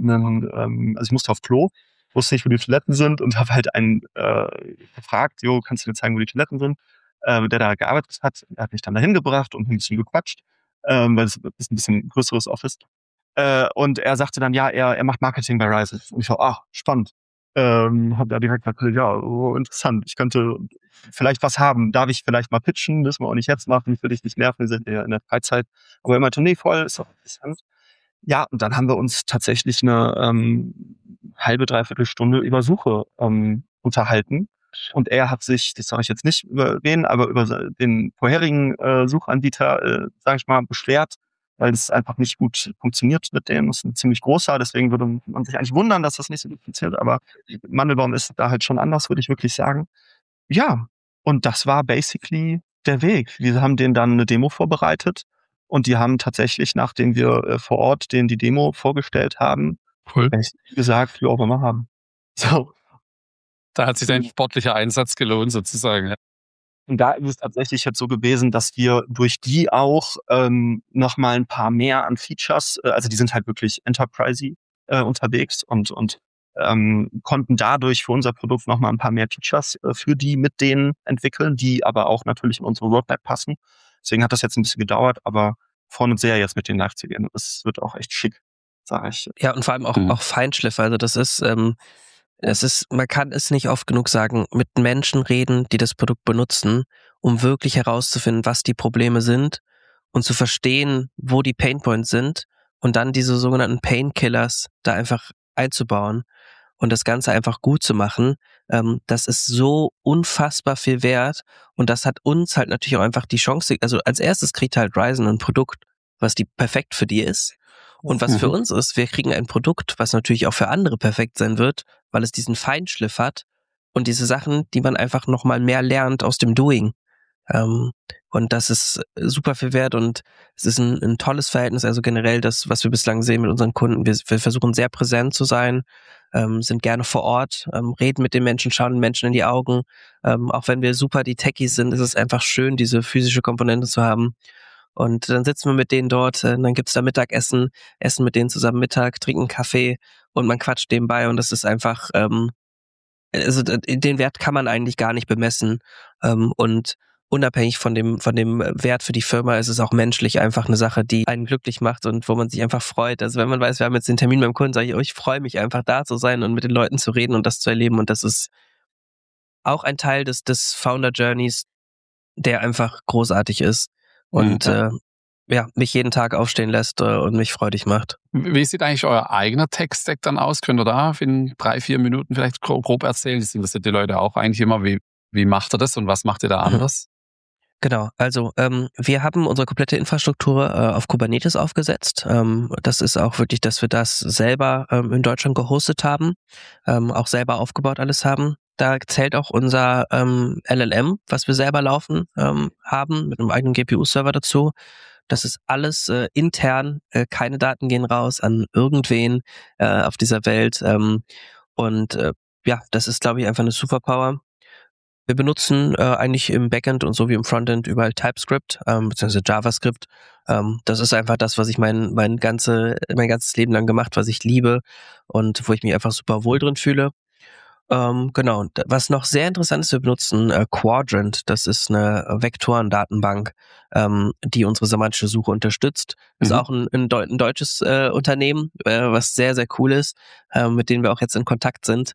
B: also ich musste auf Klo, wusste nicht, wo die Toiletten sind und habe halt einen gefragt, jo, kannst du mir zeigen, wo die Toiletten sind? Der da gearbeitet hat. Er hat mich dann dahin gebracht und ein bisschen gequatscht, weil es ist ein bisschen größeres Office. Und er sagte dann, ja, er macht Marketing bei Ryzen. Und ich so, spannend. Hab da direkt gesagt, ja, interessant. Ich könnte vielleicht was haben. Darf ich vielleicht mal pitchen? Müssen wir auch nicht jetzt machen. Ich will dich nicht nerven. Wir sind ja in der Freizeit. Aber er meinte, nee, voll, ist doch interessant. Ja, und dann haben wir uns tatsächlich eine halbe, dreiviertel Stunde über Suche unterhalten. Und er hat sich, das sage ich jetzt nicht über wen, aber über den vorherigen Suchanbieter, sage ich mal, beschwert, weil es einfach nicht gut funktioniert mit dem. Das ist ein ziemlich großer, deswegen würde man sich eigentlich wundern, dass das nicht so gut funktioniert, aber Mandelbaum ist da halt schon anders, würde ich wirklich sagen. Ja, und das war basically der Weg. Wir haben denen dann eine Demo vorbereitet und die haben tatsächlich, nachdem wir vor Ort denen die Demo vorgestellt haben, gesagt, ja, wollen wir haben. So.
A: Da hat sich dein sportlicher Einsatz gelohnt, sozusagen. Ja.
B: Und da ist es tatsächlich jetzt so gewesen, dass wir durch die auch nochmal ein paar mehr an Features, also die sind halt wirklich enterprisey unterwegs und konnten dadurch für unser Produkt nochmal ein paar mehr Features für die mit denen entwickeln, die aber auch natürlich in unsere Roadmap passen. Deswegen hat das jetzt ein bisschen gedauert, aber freuen uns sehr, jetzt mit denen live zu gehen. Es wird auch echt schick, sage ich.
C: Ja, und vor allem auch Feinschliff. Also das ist, man kann es nicht oft genug sagen, mit Menschen reden, die das Produkt benutzen, um wirklich herauszufinden, was die Probleme sind und zu verstehen, wo die Painpoints sind und dann diese sogenannten Painkillers da einfach einzubauen und das Ganze einfach gut zu machen. Das ist so unfassbar viel wert und das hat uns halt natürlich auch einfach die Chance, also als erstes kriegt halt Ryzen ein Produkt, was die perfekt für die ist. Und was für uns ist, wir kriegen ein Produkt, was natürlich auch für andere perfekt sein wird, weil es diesen Feinschliff hat und diese Sachen, die man einfach nochmal mehr lernt aus dem Doing. Und das ist super viel wert und es ist ein tolles Verhältnis, also generell das, was wir bislang sehen mit unseren Kunden. Wir versuchen sehr präsent zu sein, sind gerne vor Ort, reden mit den Menschen, schauen den Menschen in die Augen. Auch wenn wir super die Techies sind, ist es einfach schön, diese physische Komponente zu haben. Und dann sitzen wir mit denen dort, dann gibt's da Mittagessen, essen mit denen zusammen Mittag, trinken Kaffee und man quatscht nebenbei und das ist einfach, also den Wert kann man eigentlich gar nicht bemessen. Und unabhängig von dem Wert für die Firma ist es auch menschlich einfach eine Sache, die einen glücklich macht und wo man sich einfach freut. Also wenn man weiß, wir haben jetzt den Termin beim Kunden, sage ich, oh, ich freue mich einfach da zu sein und mit den Leuten zu reden und das zu erleben und das ist auch ein Teil des Founder Journeys, der einfach großartig ist und mich jeden Tag aufstehen lässt und mich freudig macht.
A: Wie sieht eigentlich euer eigener Tech-Stack dann aus? Könnt ihr da in 3-4 Minuten vielleicht grob erzählen? Das interessiert die Leute auch eigentlich immer. Wie macht ihr das und was macht ihr da anders?
C: Genau, also wir haben unsere komplette Infrastruktur auf Kubernetes aufgesetzt. Das ist auch wirklich, dass wir das selber in Deutschland gehostet haben, auch selber aufgebaut alles haben. Da zählt auch unser LLM, was wir selber laufen haben, mit einem eigenen GPU-Server dazu. Das ist alles intern, keine Daten gehen raus an irgendwen auf dieser Welt. Das ist, glaube ich, einfach eine Superpower. Wir benutzen eigentlich im Backend und so wie im Frontend überall TypeScript bzw. JavaScript. Das ist einfach das, was ich mein ganzes Leben lang gemacht, was ich liebe und wo ich mich einfach super wohl drin fühle. Genau. Und was noch sehr interessant ist, wir benutzen Quadrant. Das ist eine Vektorendatenbank, die unsere semantische Suche unterstützt. Das ist auch ein deutsches Unternehmen, was sehr, sehr cool ist, mit denen wir auch jetzt in Kontakt sind.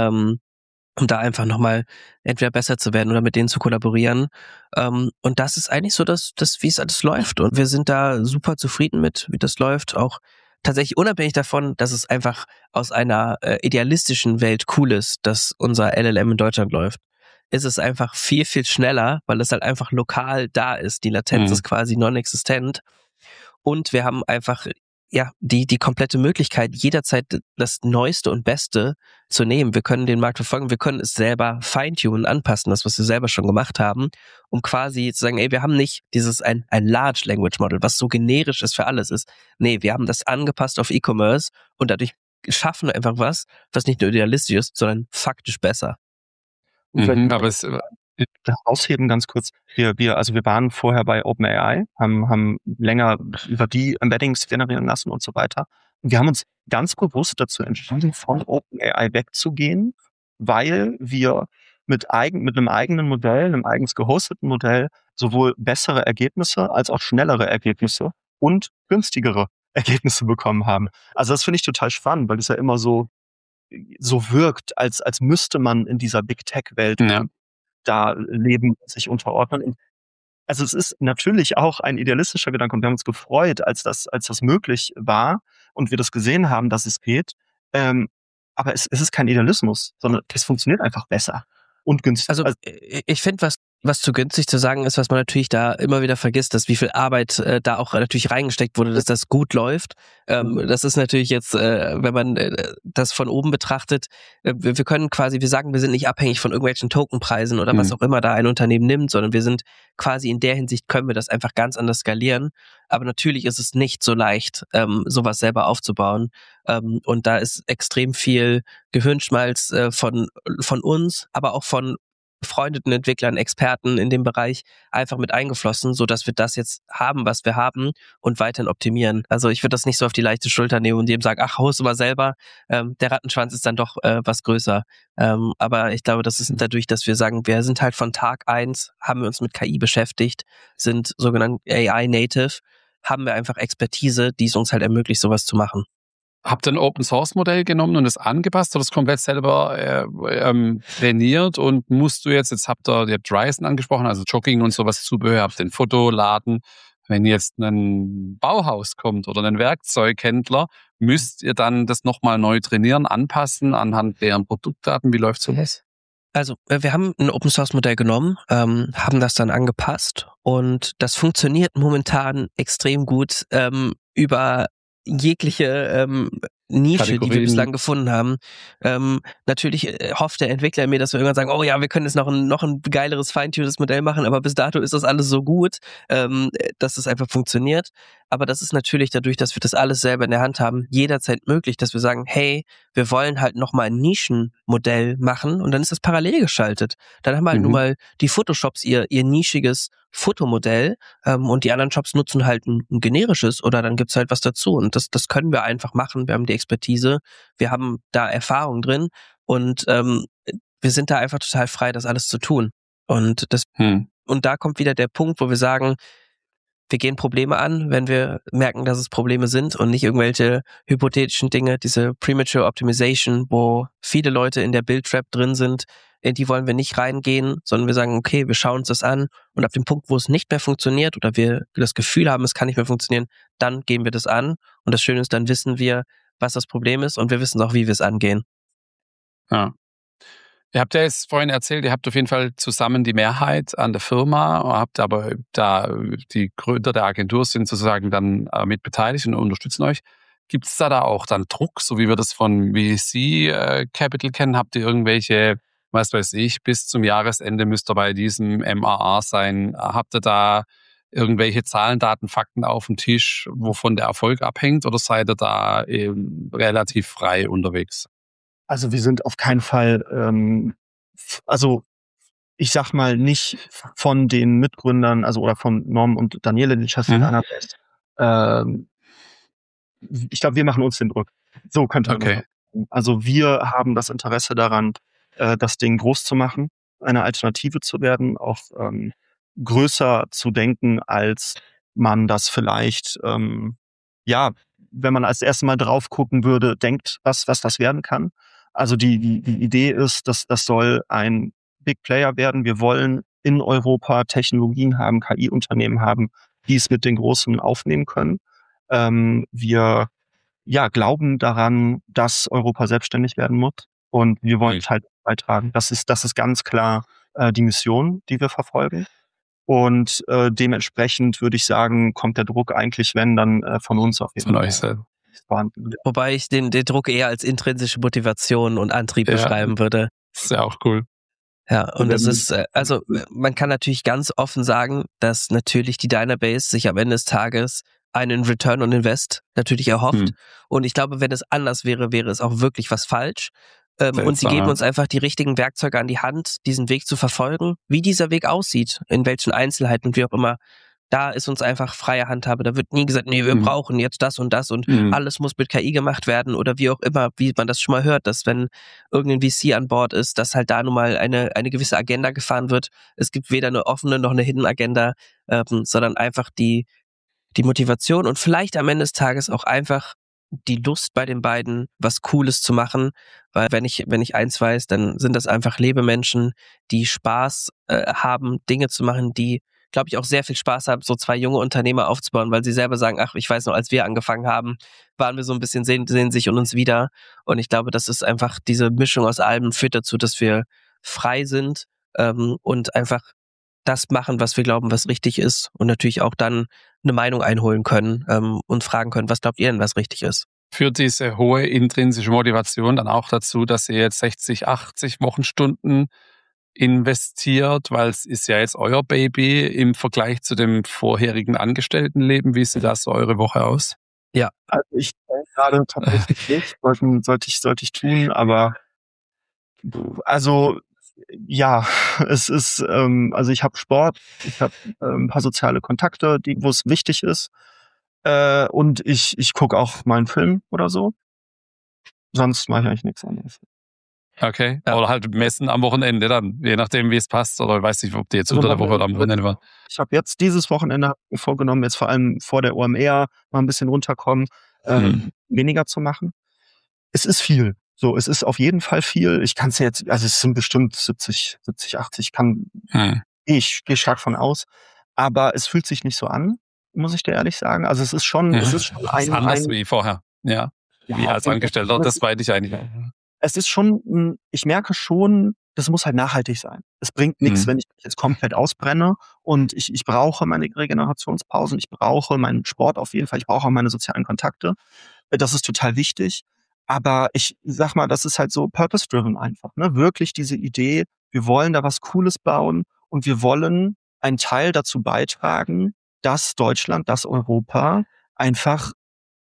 C: Um da einfach nochmal entweder besser zu werden oder mit denen zu kollaborieren. Und das ist eigentlich so, dass wie es alles läuft. Und wir sind da super zufrieden mit, wie das läuft. Auch tatsächlich unabhängig davon, dass es einfach aus einer idealistischen Welt cool ist, dass unser LLM in Deutschland läuft, ist es einfach viel, viel schneller, weil es halt einfach lokal da ist. Die Latenz ist quasi non-existent. Und wir haben einfach die komplette Möglichkeit, jederzeit das Neueste und Beste zu nehmen. Wir können den Markt verfolgen, wir können es selber feintunen, anpassen, das, was wir selber schon gemacht haben, um quasi zu sagen, wir haben nicht ein Large Language Model, was so generisch ist für alles ist. Nee, wir haben das angepasst auf E-Commerce und dadurch schaffen wir einfach was nicht nur idealistisch ist, sondern faktisch besser.
B: Aber es ausheben ganz kurz. Wir waren vorher bei OpenAI, haben länger über die Embeddings generieren lassen und so weiter. Und wir haben uns ganz bewusst dazu entschieden, von OpenAI wegzugehen, weil wir mit einem eigenen Modell, einem eigens gehosteten Modell, sowohl bessere Ergebnisse als auch schnellere Ergebnisse und günstigere Ergebnisse bekommen haben. Also das finde ich total spannend, weil es ja immer so wirkt, als müsste man in dieser Big Tech-Welt da leben, sich unterordnen. Also es ist natürlich auch ein idealistischer Gedanke und wir haben uns gefreut, als das möglich war und wir das gesehen haben, dass es geht. Aber es ist kein Idealismus, sondern es funktioniert einfach besser und günstiger.
C: Also ich finde, was zu günstig zu sagen ist, was man natürlich da immer wieder vergisst, dass wie viel Arbeit da auch natürlich reingesteckt wurde, dass das gut läuft. Das ist natürlich jetzt, wenn man das von oben betrachtet, wir können quasi, wir sagen, wir sind nicht abhängig von irgendwelchen Tokenpreisen oder was auch immer da ein Unternehmen nimmt, sondern wir sind quasi in der Hinsicht, können wir das einfach ganz anders skalieren. Aber natürlich ist es nicht so leicht, sowas selber aufzubauen. Und da ist extrem viel Gehirnschmalz von uns, aber auch von befreundeten Entwicklern, Experten in dem Bereich einfach mit eingeflossen, so dass wir das jetzt haben, was wir haben und weiterhin optimieren. Also ich würde das nicht so auf die leichte Schulter nehmen und jedem sagen, ach, haust du mal selber. Der Rattenschwanz ist dann doch was größer. Aber ich glaube, das ist dadurch, dass wir sagen, wir sind halt von Tag 1, haben wir uns mit KI beschäftigt, sind sogenannt AI-Native, haben wir einfach Expertise, die es uns halt ermöglicht, sowas zu machen.
A: Habt ihr ein Open-Source-Modell genommen und es angepasst oder das komplett selber trainiert und musst du jetzt habt ihr Ryzen angesprochen, also Jogging und sowas Zubehör, habt den Fotoladen. Wenn jetzt ein Bauhaus kommt oder ein Werkzeughändler, müsst ihr dann das nochmal neu trainieren, anpassen anhand deren Produktdaten? Wie läuft sowas?
C: Also wir haben ein Open-Source-Modell genommen, haben das dann angepasst und das funktioniert momentan extrem gut über jegliche Nische, die wir
A: Kategorien.
C: bislang gefunden haben. Natürlich hofft der Entwickler mir, dass wir irgendwann sagen, oh ja, wir können jetzt noch ein geileres, feintuntes Modell machen, aber bis dato ist das alles so gut, dass es einfach funktioniert. Aber das ist natürlich dadurch, dass wir das alles selber in der Hand haben, jederzeit möglich, dass wir sagen, hey, wir wollen halt nochmal ein Nischenmodell machen und dann ist das parallel geschaltet. Dann haben halt nun mal die Photoshops ihr nischiges Fotomodell und die anderen Shops nutzen halt ein generisches oder dann gibt's halt was dazu und das können wir einfach machen. Wir haben die Expertise, wir haben da Erfahrung drin und wir sind da einfach total frei, das alles zu tun. Und und da kommt wieder der Punkt, wo wir sagen, wir gehen Probleme an, wenn wir merken, dass es Probleme sind und nicht irgendwelche hypothetischen Dinge, diese Premature Optimization, wo viele Leute in der Build-Trap drin sind, in die wollen wir nicht reingehen, sondern wir sagen, okay, wir schauen uns das an und ab dem Punkt, wo es nicht mehr funktioniert oder wir das Gefühl haben, es kann nicht mehr funktionieren, dann gehen wir das an und das Schöne ist, dann wissen wir, was das Problem ist und wir wissen auch, wie wir es angehen.
A: Ja. Ihr habt ja jetzt vorhin erzählt, ihr habt auf jeden Fall zusammen die Mehrheit an der Firma, habt aber da die Gründer der Agentur sind sozusagen dann mit beteiligt und unterstützen euch. Gibt es da auch dann Druck, so wie wir das von VC Capital kennen? Habt ihr irgendwelche, was weiß ich, bis zum Jahresende müsst ihr bei diesem MAA sein? Habt ihr da irgendwelche Zahlen, Daten, Fakten auf dem Tisch, wovon der Erfolg abhängt oder seid ihr da relativ frei unterwegs?
B: Also wir sind auf keinen Fall, also ich sag mal nicht von den Mitgründern, also oder von Norm und Daniele, den Chefs von Anabest. Ich glaube, wir machen uns den Druck. So könnte man das sagen. Also wir haben das Interesse daran, das Ding groß zu machen, eine Alternative zu werden, auch größer zu denken, als man das vielleicht, wenn man als erstes Mal drauf gucken würde, denkt, was das werden kann. Also die Idee ist, dass das soll ein Big Player werden. Wir wollen in Europa Technologien haben, KI-Unternehmen haben, die es mit den Großen aufnehmen können. Wir glauben daran, dass Europa selbstständig werden muss und wir wollen es halt beitragen. Das ist ganz klar die Mission, die wir verfolgen. Und dementsprechend würde ich sagen, kommt der Druck eigentlich, wenn, dann von uns auf jeden Fall.
A: Von euch selber.
C: Wobei ich den Druck eher als intrinsische Motivation und Antrieb beschreiben würde.
A: Das ist ja auch cool.
C: Ja, und das ist, also man kann natürlich ganz offen sagen, dass natürlich die Dynabase sich am Ende des Tages einen Return on Invest natürlich erhofft. Und ich glaube, wenn es anders wäre, wäre es auch wirklich was falsch. Und sie geben uns einfach die richtigen Werkzeuge an die Hand, diesen Weg zu verfolgen, wie dieser Weg aussieht, in welchen Einzelheiten und wie auch immer. Da ist uns einfach freie Handhabe. Da wird nie gesagt, nee, wir brauchen jetzt das und alles muss mit KI gemacht werden oder wie auch immer, wie man das schon mal hört, dass wenn irgendein VC an Bord ist, dass halt da nun mal eine gewisse Agenda gefahren wird. Es gibt weder eine offene noch eine Hidden Agenda, sondern einfach die Motivation und vielleicht am Ende des Tages auch einfach die Lust bei den beiden, was Cooles zu machen, weil wenn ich eins weiß, dann sind das einfach Lebemenschen, die Spaß haben, Dinge zu machen, die, glaube ich, auch sehr viel Spaß haben, so zwei junge Unternehmer aufzubauen, weil sie selber sagen, ach, ich weiß noch, als wir angefangen haben, waren wir so ein bisschen sehen sich und uns wieder und ich glaube, das ist einfach diese Mischung aus allem führt dazu, dass wir frei sind und einfach das machen, was wir glauben, was richtig ist und natürlich auch dann eine Meinung einholen können und fragen können, was glaubt ihr denn, was richtig ist?
A: Führt diese hohe intrinsische Motivation dann auch dazu, dass ihr jetzt 60, 80 Wochenstunden investiert, weil es ist ja jetzt euer Baby im Vergleich zu dem vorherigen Angestelltenleben. Wie sieht das so eure Woche aus?
B: Ja, also ich gerade tatsächlich nicht, sollte ich tun, aber also Ja, es ist, also ich habe Sport, ich habe ein paar soziale Kontakte, wo es wichtig ist. Und ich gucke auch mal einen Film oder so. Sonst mache ich eigentlich nichts anderes.
A: Okay.
C: Ja.
A: Oder halt messen am Wochenende dann, je nachdem, wie es passt. Oder weiß nicht, ob die jetzt
B: Also
A: unter der Woche oder am Wochenende war.
B: Ich habe jetzt dieses Wochenende vorgenommen, jetzt vor allem vor der OMR mal ein bisschen runterkommen, weniger zu machen. Es ist viel. So, es ist auf jeden Fall viel. Ich kann es jetzt, also es sind bestimmt 70, 80, ich gehe stark von aus. Aber es fühlt sich nicht so an, muss ich dir ehrlich sagen. Also es ist schon
A: Es ist anders
B: ein
A: wie vorher. Ja. Wie als Angestellter, das weiß ich eigentlich.
B: Es ist schon, ich merke schon, das muss halt nachhaltig sein. Es bringt nichts, wenn ich mich jetzt komplett ausbrenne und ich brauche meine Regenerationspausen, ich brauche meinen Sport auf jeden Fall, ich brauche auch meine sozialen Kontakte. Das ist total wichtig. Aber ich sag mal, das ist halt so purpose-driven einfach, ne? Wirklich diese Idee, wir wollen da was Cooles bauen und wir wollen einen Teil dazu beitragen, dass Deutschland, dass Europa einfach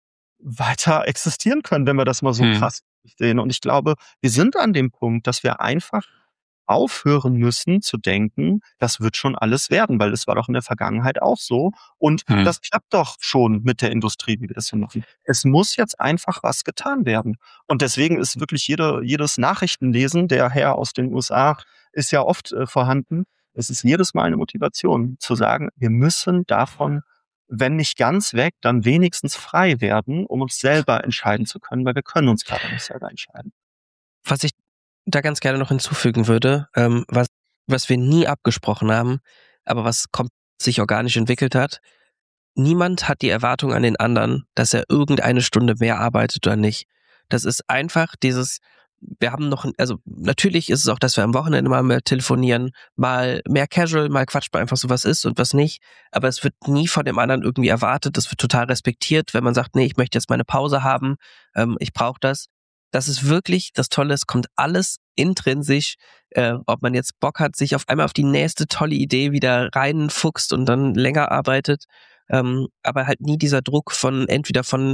B: weiter existieren können, wenn wir das mal so krass sehen. Und ich glaube, wir sind an dem Punkt, dass wir einfach aufhören müssen zu denken, das wird schon alles werden, weil es war doch in der Vergangenheit auch so. Und das klappt doch schon mit der Industrie, wie wir das hier machen. Es muss jetzt einfach was getan werden. Und deswegen ist wirklich jedes Nachrichtenlesen, der Herr aus den USA ist ja oft vorhanden. Es ist jedes Mal eine Motivation zu sagen, wir müssen davon, wenn nicht ganz weg, dann wenigstens frei werden, um uns selber entscheiden zu können, weil wir können uns gerade nicht selber entscheiden.
C: Was ich da ganz gerne noch hinzufügen würde, was wir nie abgesprochen haben, aber was sich organisch entwickelt hat. Niemand hat die Erwartung an den anderen, dass er irgendeine Stunde mehr arbeitet oder nicht. Das ist einfach wir haben noch, also natürlich ist es auch, dass wir am Wochenende mal mehr telefonieren, mal mehr casual, mal quatscht man einfach so, was ist und was nicht. Aber es wird nie von dem anderen irgendwie erwartet. Das wird total respektiert, wenn man sagt, nee, ich möchte jetzt meine Pause haben, ich brauche das. Das ist wirklich das Tolle, es kommt alles intrinsisch, ob man jetzt Bock hat, sich auf einmal auf die nächste tolle Idee wieder reinfuchst und dann länger arbeitet, aber halt nie dieser Druck entweder von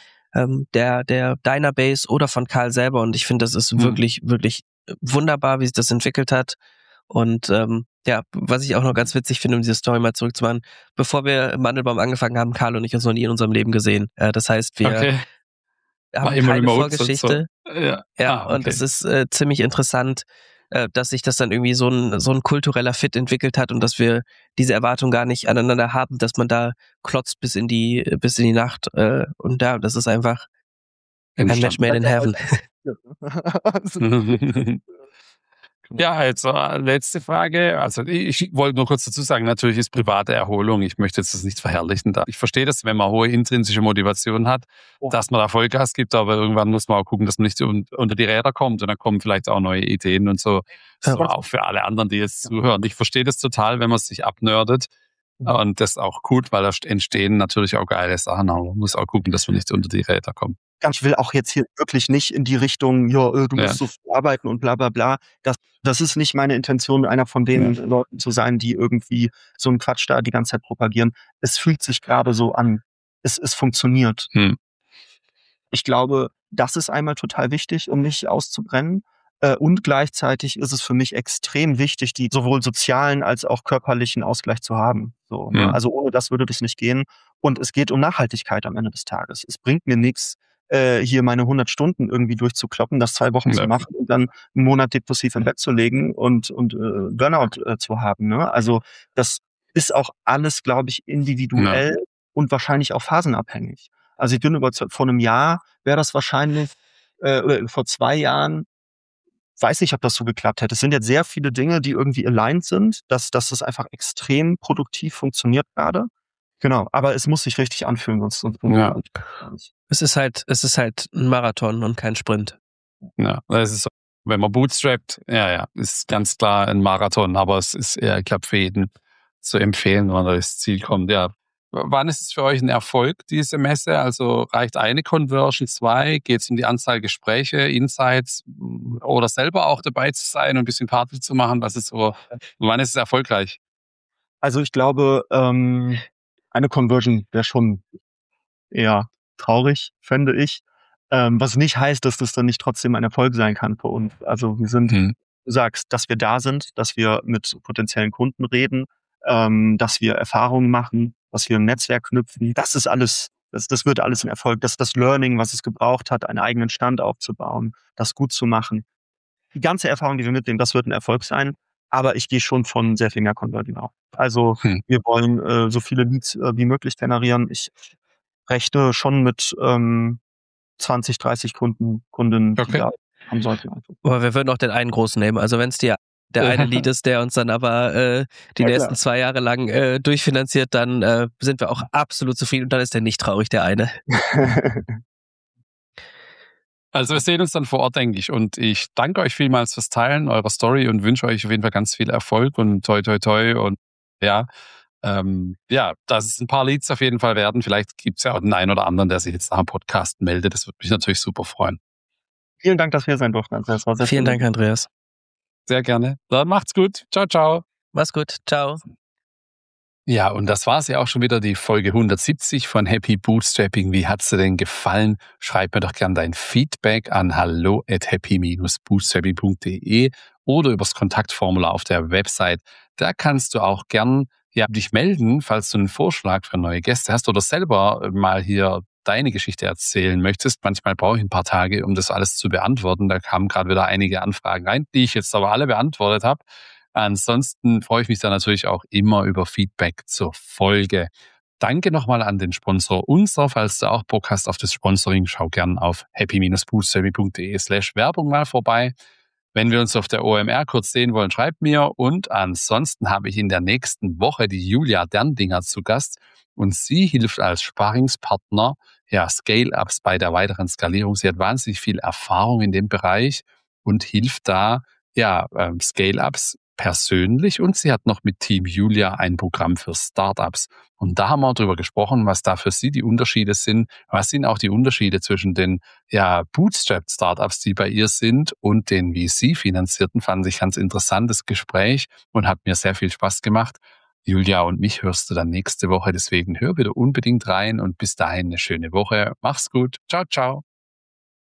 C: der Dynabase oder von Karl selber, und ich finde, das ist wirklich, wirklich wunderbar, wie sich das entwickelt hat. Und ja, was ich auch noch ganz witzig finde, um diese Story mal zurückzumachen, bevor wir im Mandelbaum angefangen haben, Karl und ich uns noch nie in unserem Leben gesehen. Das heißt, wir haben keine Vorgeschichte.
A: So. Ja,
C: okay. Und es ist ziemlich interessant, dass sich das dann irgendwie so ein kultureller Fit entwickelt hat und dass wir diese Erwartung gar nicht aneinander haben, dass man da klotzt bis in die Nacht. Und ja, das ist einfach ein Match made in heaven.
A: Ja, jetzt letzte Frage. Also ich wollte nur kurz dazu sagen, natürlich ist private Erholung, ich möchte jetzt das nicht verherrlichen. Ich verstehe das, wenn man hohe intrinsische Motivation hat, dass man da Vollgas gibt, aber irgendwann muss man auch gucken, dass man nicht unter die Räder kommt und dann kommen vielleicht auch neue Ideen und so. So auch für alle anderen, die jetzt zuhören. Ich verstehe das total, wenn man sich abnördet. Und das ist auch gut, weil da entstehen natürlich auch geile Sachen. Aber man muss auch gucken, dass man nicht unter die Räder kommt.
B: Ich will auch jetzt hier wirklich nicht in die Richtung, du musst so viel arbeiten und bla bla bla. Das ist nicht meine Intention, einer von den Leuten zu sein, die irgendwie so einen Quatsch da die ganze Zeit propagieren. Es fühlt sich gerade so an. Es funktioniert. Ich glaube, das ist einmal total wichtig, um nicht auszubrennen. Und gleichzeitig ist es für mich extrem wichtig, die sowohl sozialen als auch körperlichen Ausgleich zu haben. So, ne? Also ohne das würde das nicht gehen. Und es geht um Nachhaltigkeit am Ende des Tages. Es bringt mir nichts, hier meine 100 Stunden irgendwie durchzukloppen, das 2 Wochen zu machen und dann einen Monat depressiv im Bett zu legen und Burnout zu haben. Ne? Also das ist auch alles, glaube ich, individuell und wahrscheinlich auch phasenabhängig. Also ich bin überzeugt, vor einem Jahr wäre das wahrscheinlich, oder vor 2 Jahren, weiß nicht, ob das so geklappt hätte. Es sind jetzt sehr viele Dinge, die irgendwie aligned sind, dass das einfach extrem produktiv funktioniert gerade. Genau, aber es muss sich richtig anfühlen, sonst
C: es ist halt ein Marathon und kein Sprint.
A: Ja, das ist so, wenn man bootstrappt, ist ganz klar ein Marathon, aber es ist eher, ich glaube, für jeden zu empfehlen, wenn man das Ziel kommt. Ja. Wann ist es für euch ein Erfolg, diese Messe? Also reicht eine Conversion, 2? Geht es um die Anzahl Gespräche, Insights oder selber auch dabei zu sein und ein bisschen Party zu machen? Wann ist es erfolgreich?
B: Also ich glaube, eine Conversion wäre schon eher traurig, fände ich. Was nicht heißt, dass das dann nicht trotzdem ein Erfolg sein kann für uns. Also wir sind du sagst, dass wir da sind, dass wir mit potenziellen Kunden reden, dass wir Erfahrungen machen, dass wir ein Netzwerk knüpfen. Das ist alles, das wird alles ein Erfolg. Das ist das Learning, was es gebraucht hat, einen eigenen Stand aufzubauen, das gut zu machen. Die ganze Erfahrung, die wir mitnehmen, das wird ein Erfolg sein. Aber ich gehe schon von sehr viel mehr Converting auf. Also wir wollen so viele Leads wie möglich generieren. Ich rechne schon mit 20, 30 Kundinnen, die da haben sollten.
C: Aber wir würden auch den einen großen nehmen. Also wenn es der eine Lead ist, der uns dann aber die nächsten 2 Jahre lang durchfinanziert, dann sind wir auch absolut zufrieden und dann ist der nicht traurig, der eine.
A: Also wir sehen uns dann vor Ort, denke ich. Und ich danke euch vielmals fürs Teilen eurer Story und wünsche euch auf jeden Fall ganz viel Erfolg und toi toi toi. Und dass es ein paar Leads auf jeden Fall werden. Vielleicht gibt es ja auch den einen oder anderen, der sich jetzt nach dem Podcast meldet. Das würde mich natürlich super freuen.
B: Vielen Dank, dass wir sein durften, Andreas. War sehr
C: Vielen Dank, Andreas.
A: Sehr gerne. Dann macht's gut. Ciao, ciao.
C: Mach's gut. Ciao.
A: Ja, und das war's ja auch schon wieder, die Folge 170 von Happy Bootstrapping. Wie hat's dir denn gefallen? Schreib mir doch gern dein Feedback an hallo@happy-bootstrapping.de oder übers Kontaktformular auf der Website. Da kannst du auch gern dich melden, falls du einen Vorschlag für neue Gäste hast oder selber mal hier deine Geschichte erzählen möchtest. Manchmal brauche ich ein paar Tage, um das alles zu beantworten. Da kamen gerade wieder einige Anfragen rein, die ich jetzt aber alle beantwortet habe. Ansonsten freue ich mich dann natürlich auch immer über Feedback zur Folge. Danke nochmal an den Sponsor Unser. Falls du auch Bock hast auf das Sponsoring, schau gern auf happy-bootstrapping.de/Werbung mal vorbei. Wenn wir uns auf der OMR kurz sehen wollen, schreib mir. Und ansonsten habe ich in der nächsten Woche die Julia Derninger zu Gast. Und sie hilft als Sparringspartner Scale-Ups bei der weiteren Skalierung. Sie hat wahnsinnig viel Erfahrung in dem Bereich und hilft da Scale-Ups persönlich. Und sie hat noch mit Team Julia ein Programm für Startups. Und da haben wir darüber gesprochen, was da für sie die Unterschiede sind. Was sind auch die Unterschiede zwischen den Bootstrap-Startups, die bei ihr sind, und den VC-finanzierten. Fand ich ganz interessantes Gespräch und hat mir sehr viel Spaß gemacht. Julia und mich hörst du dann nächste Woche. Deswegen hör wieder unbedingt rein und bis dahin eine schöne Woche. Mach's gut. Ciao, ciao.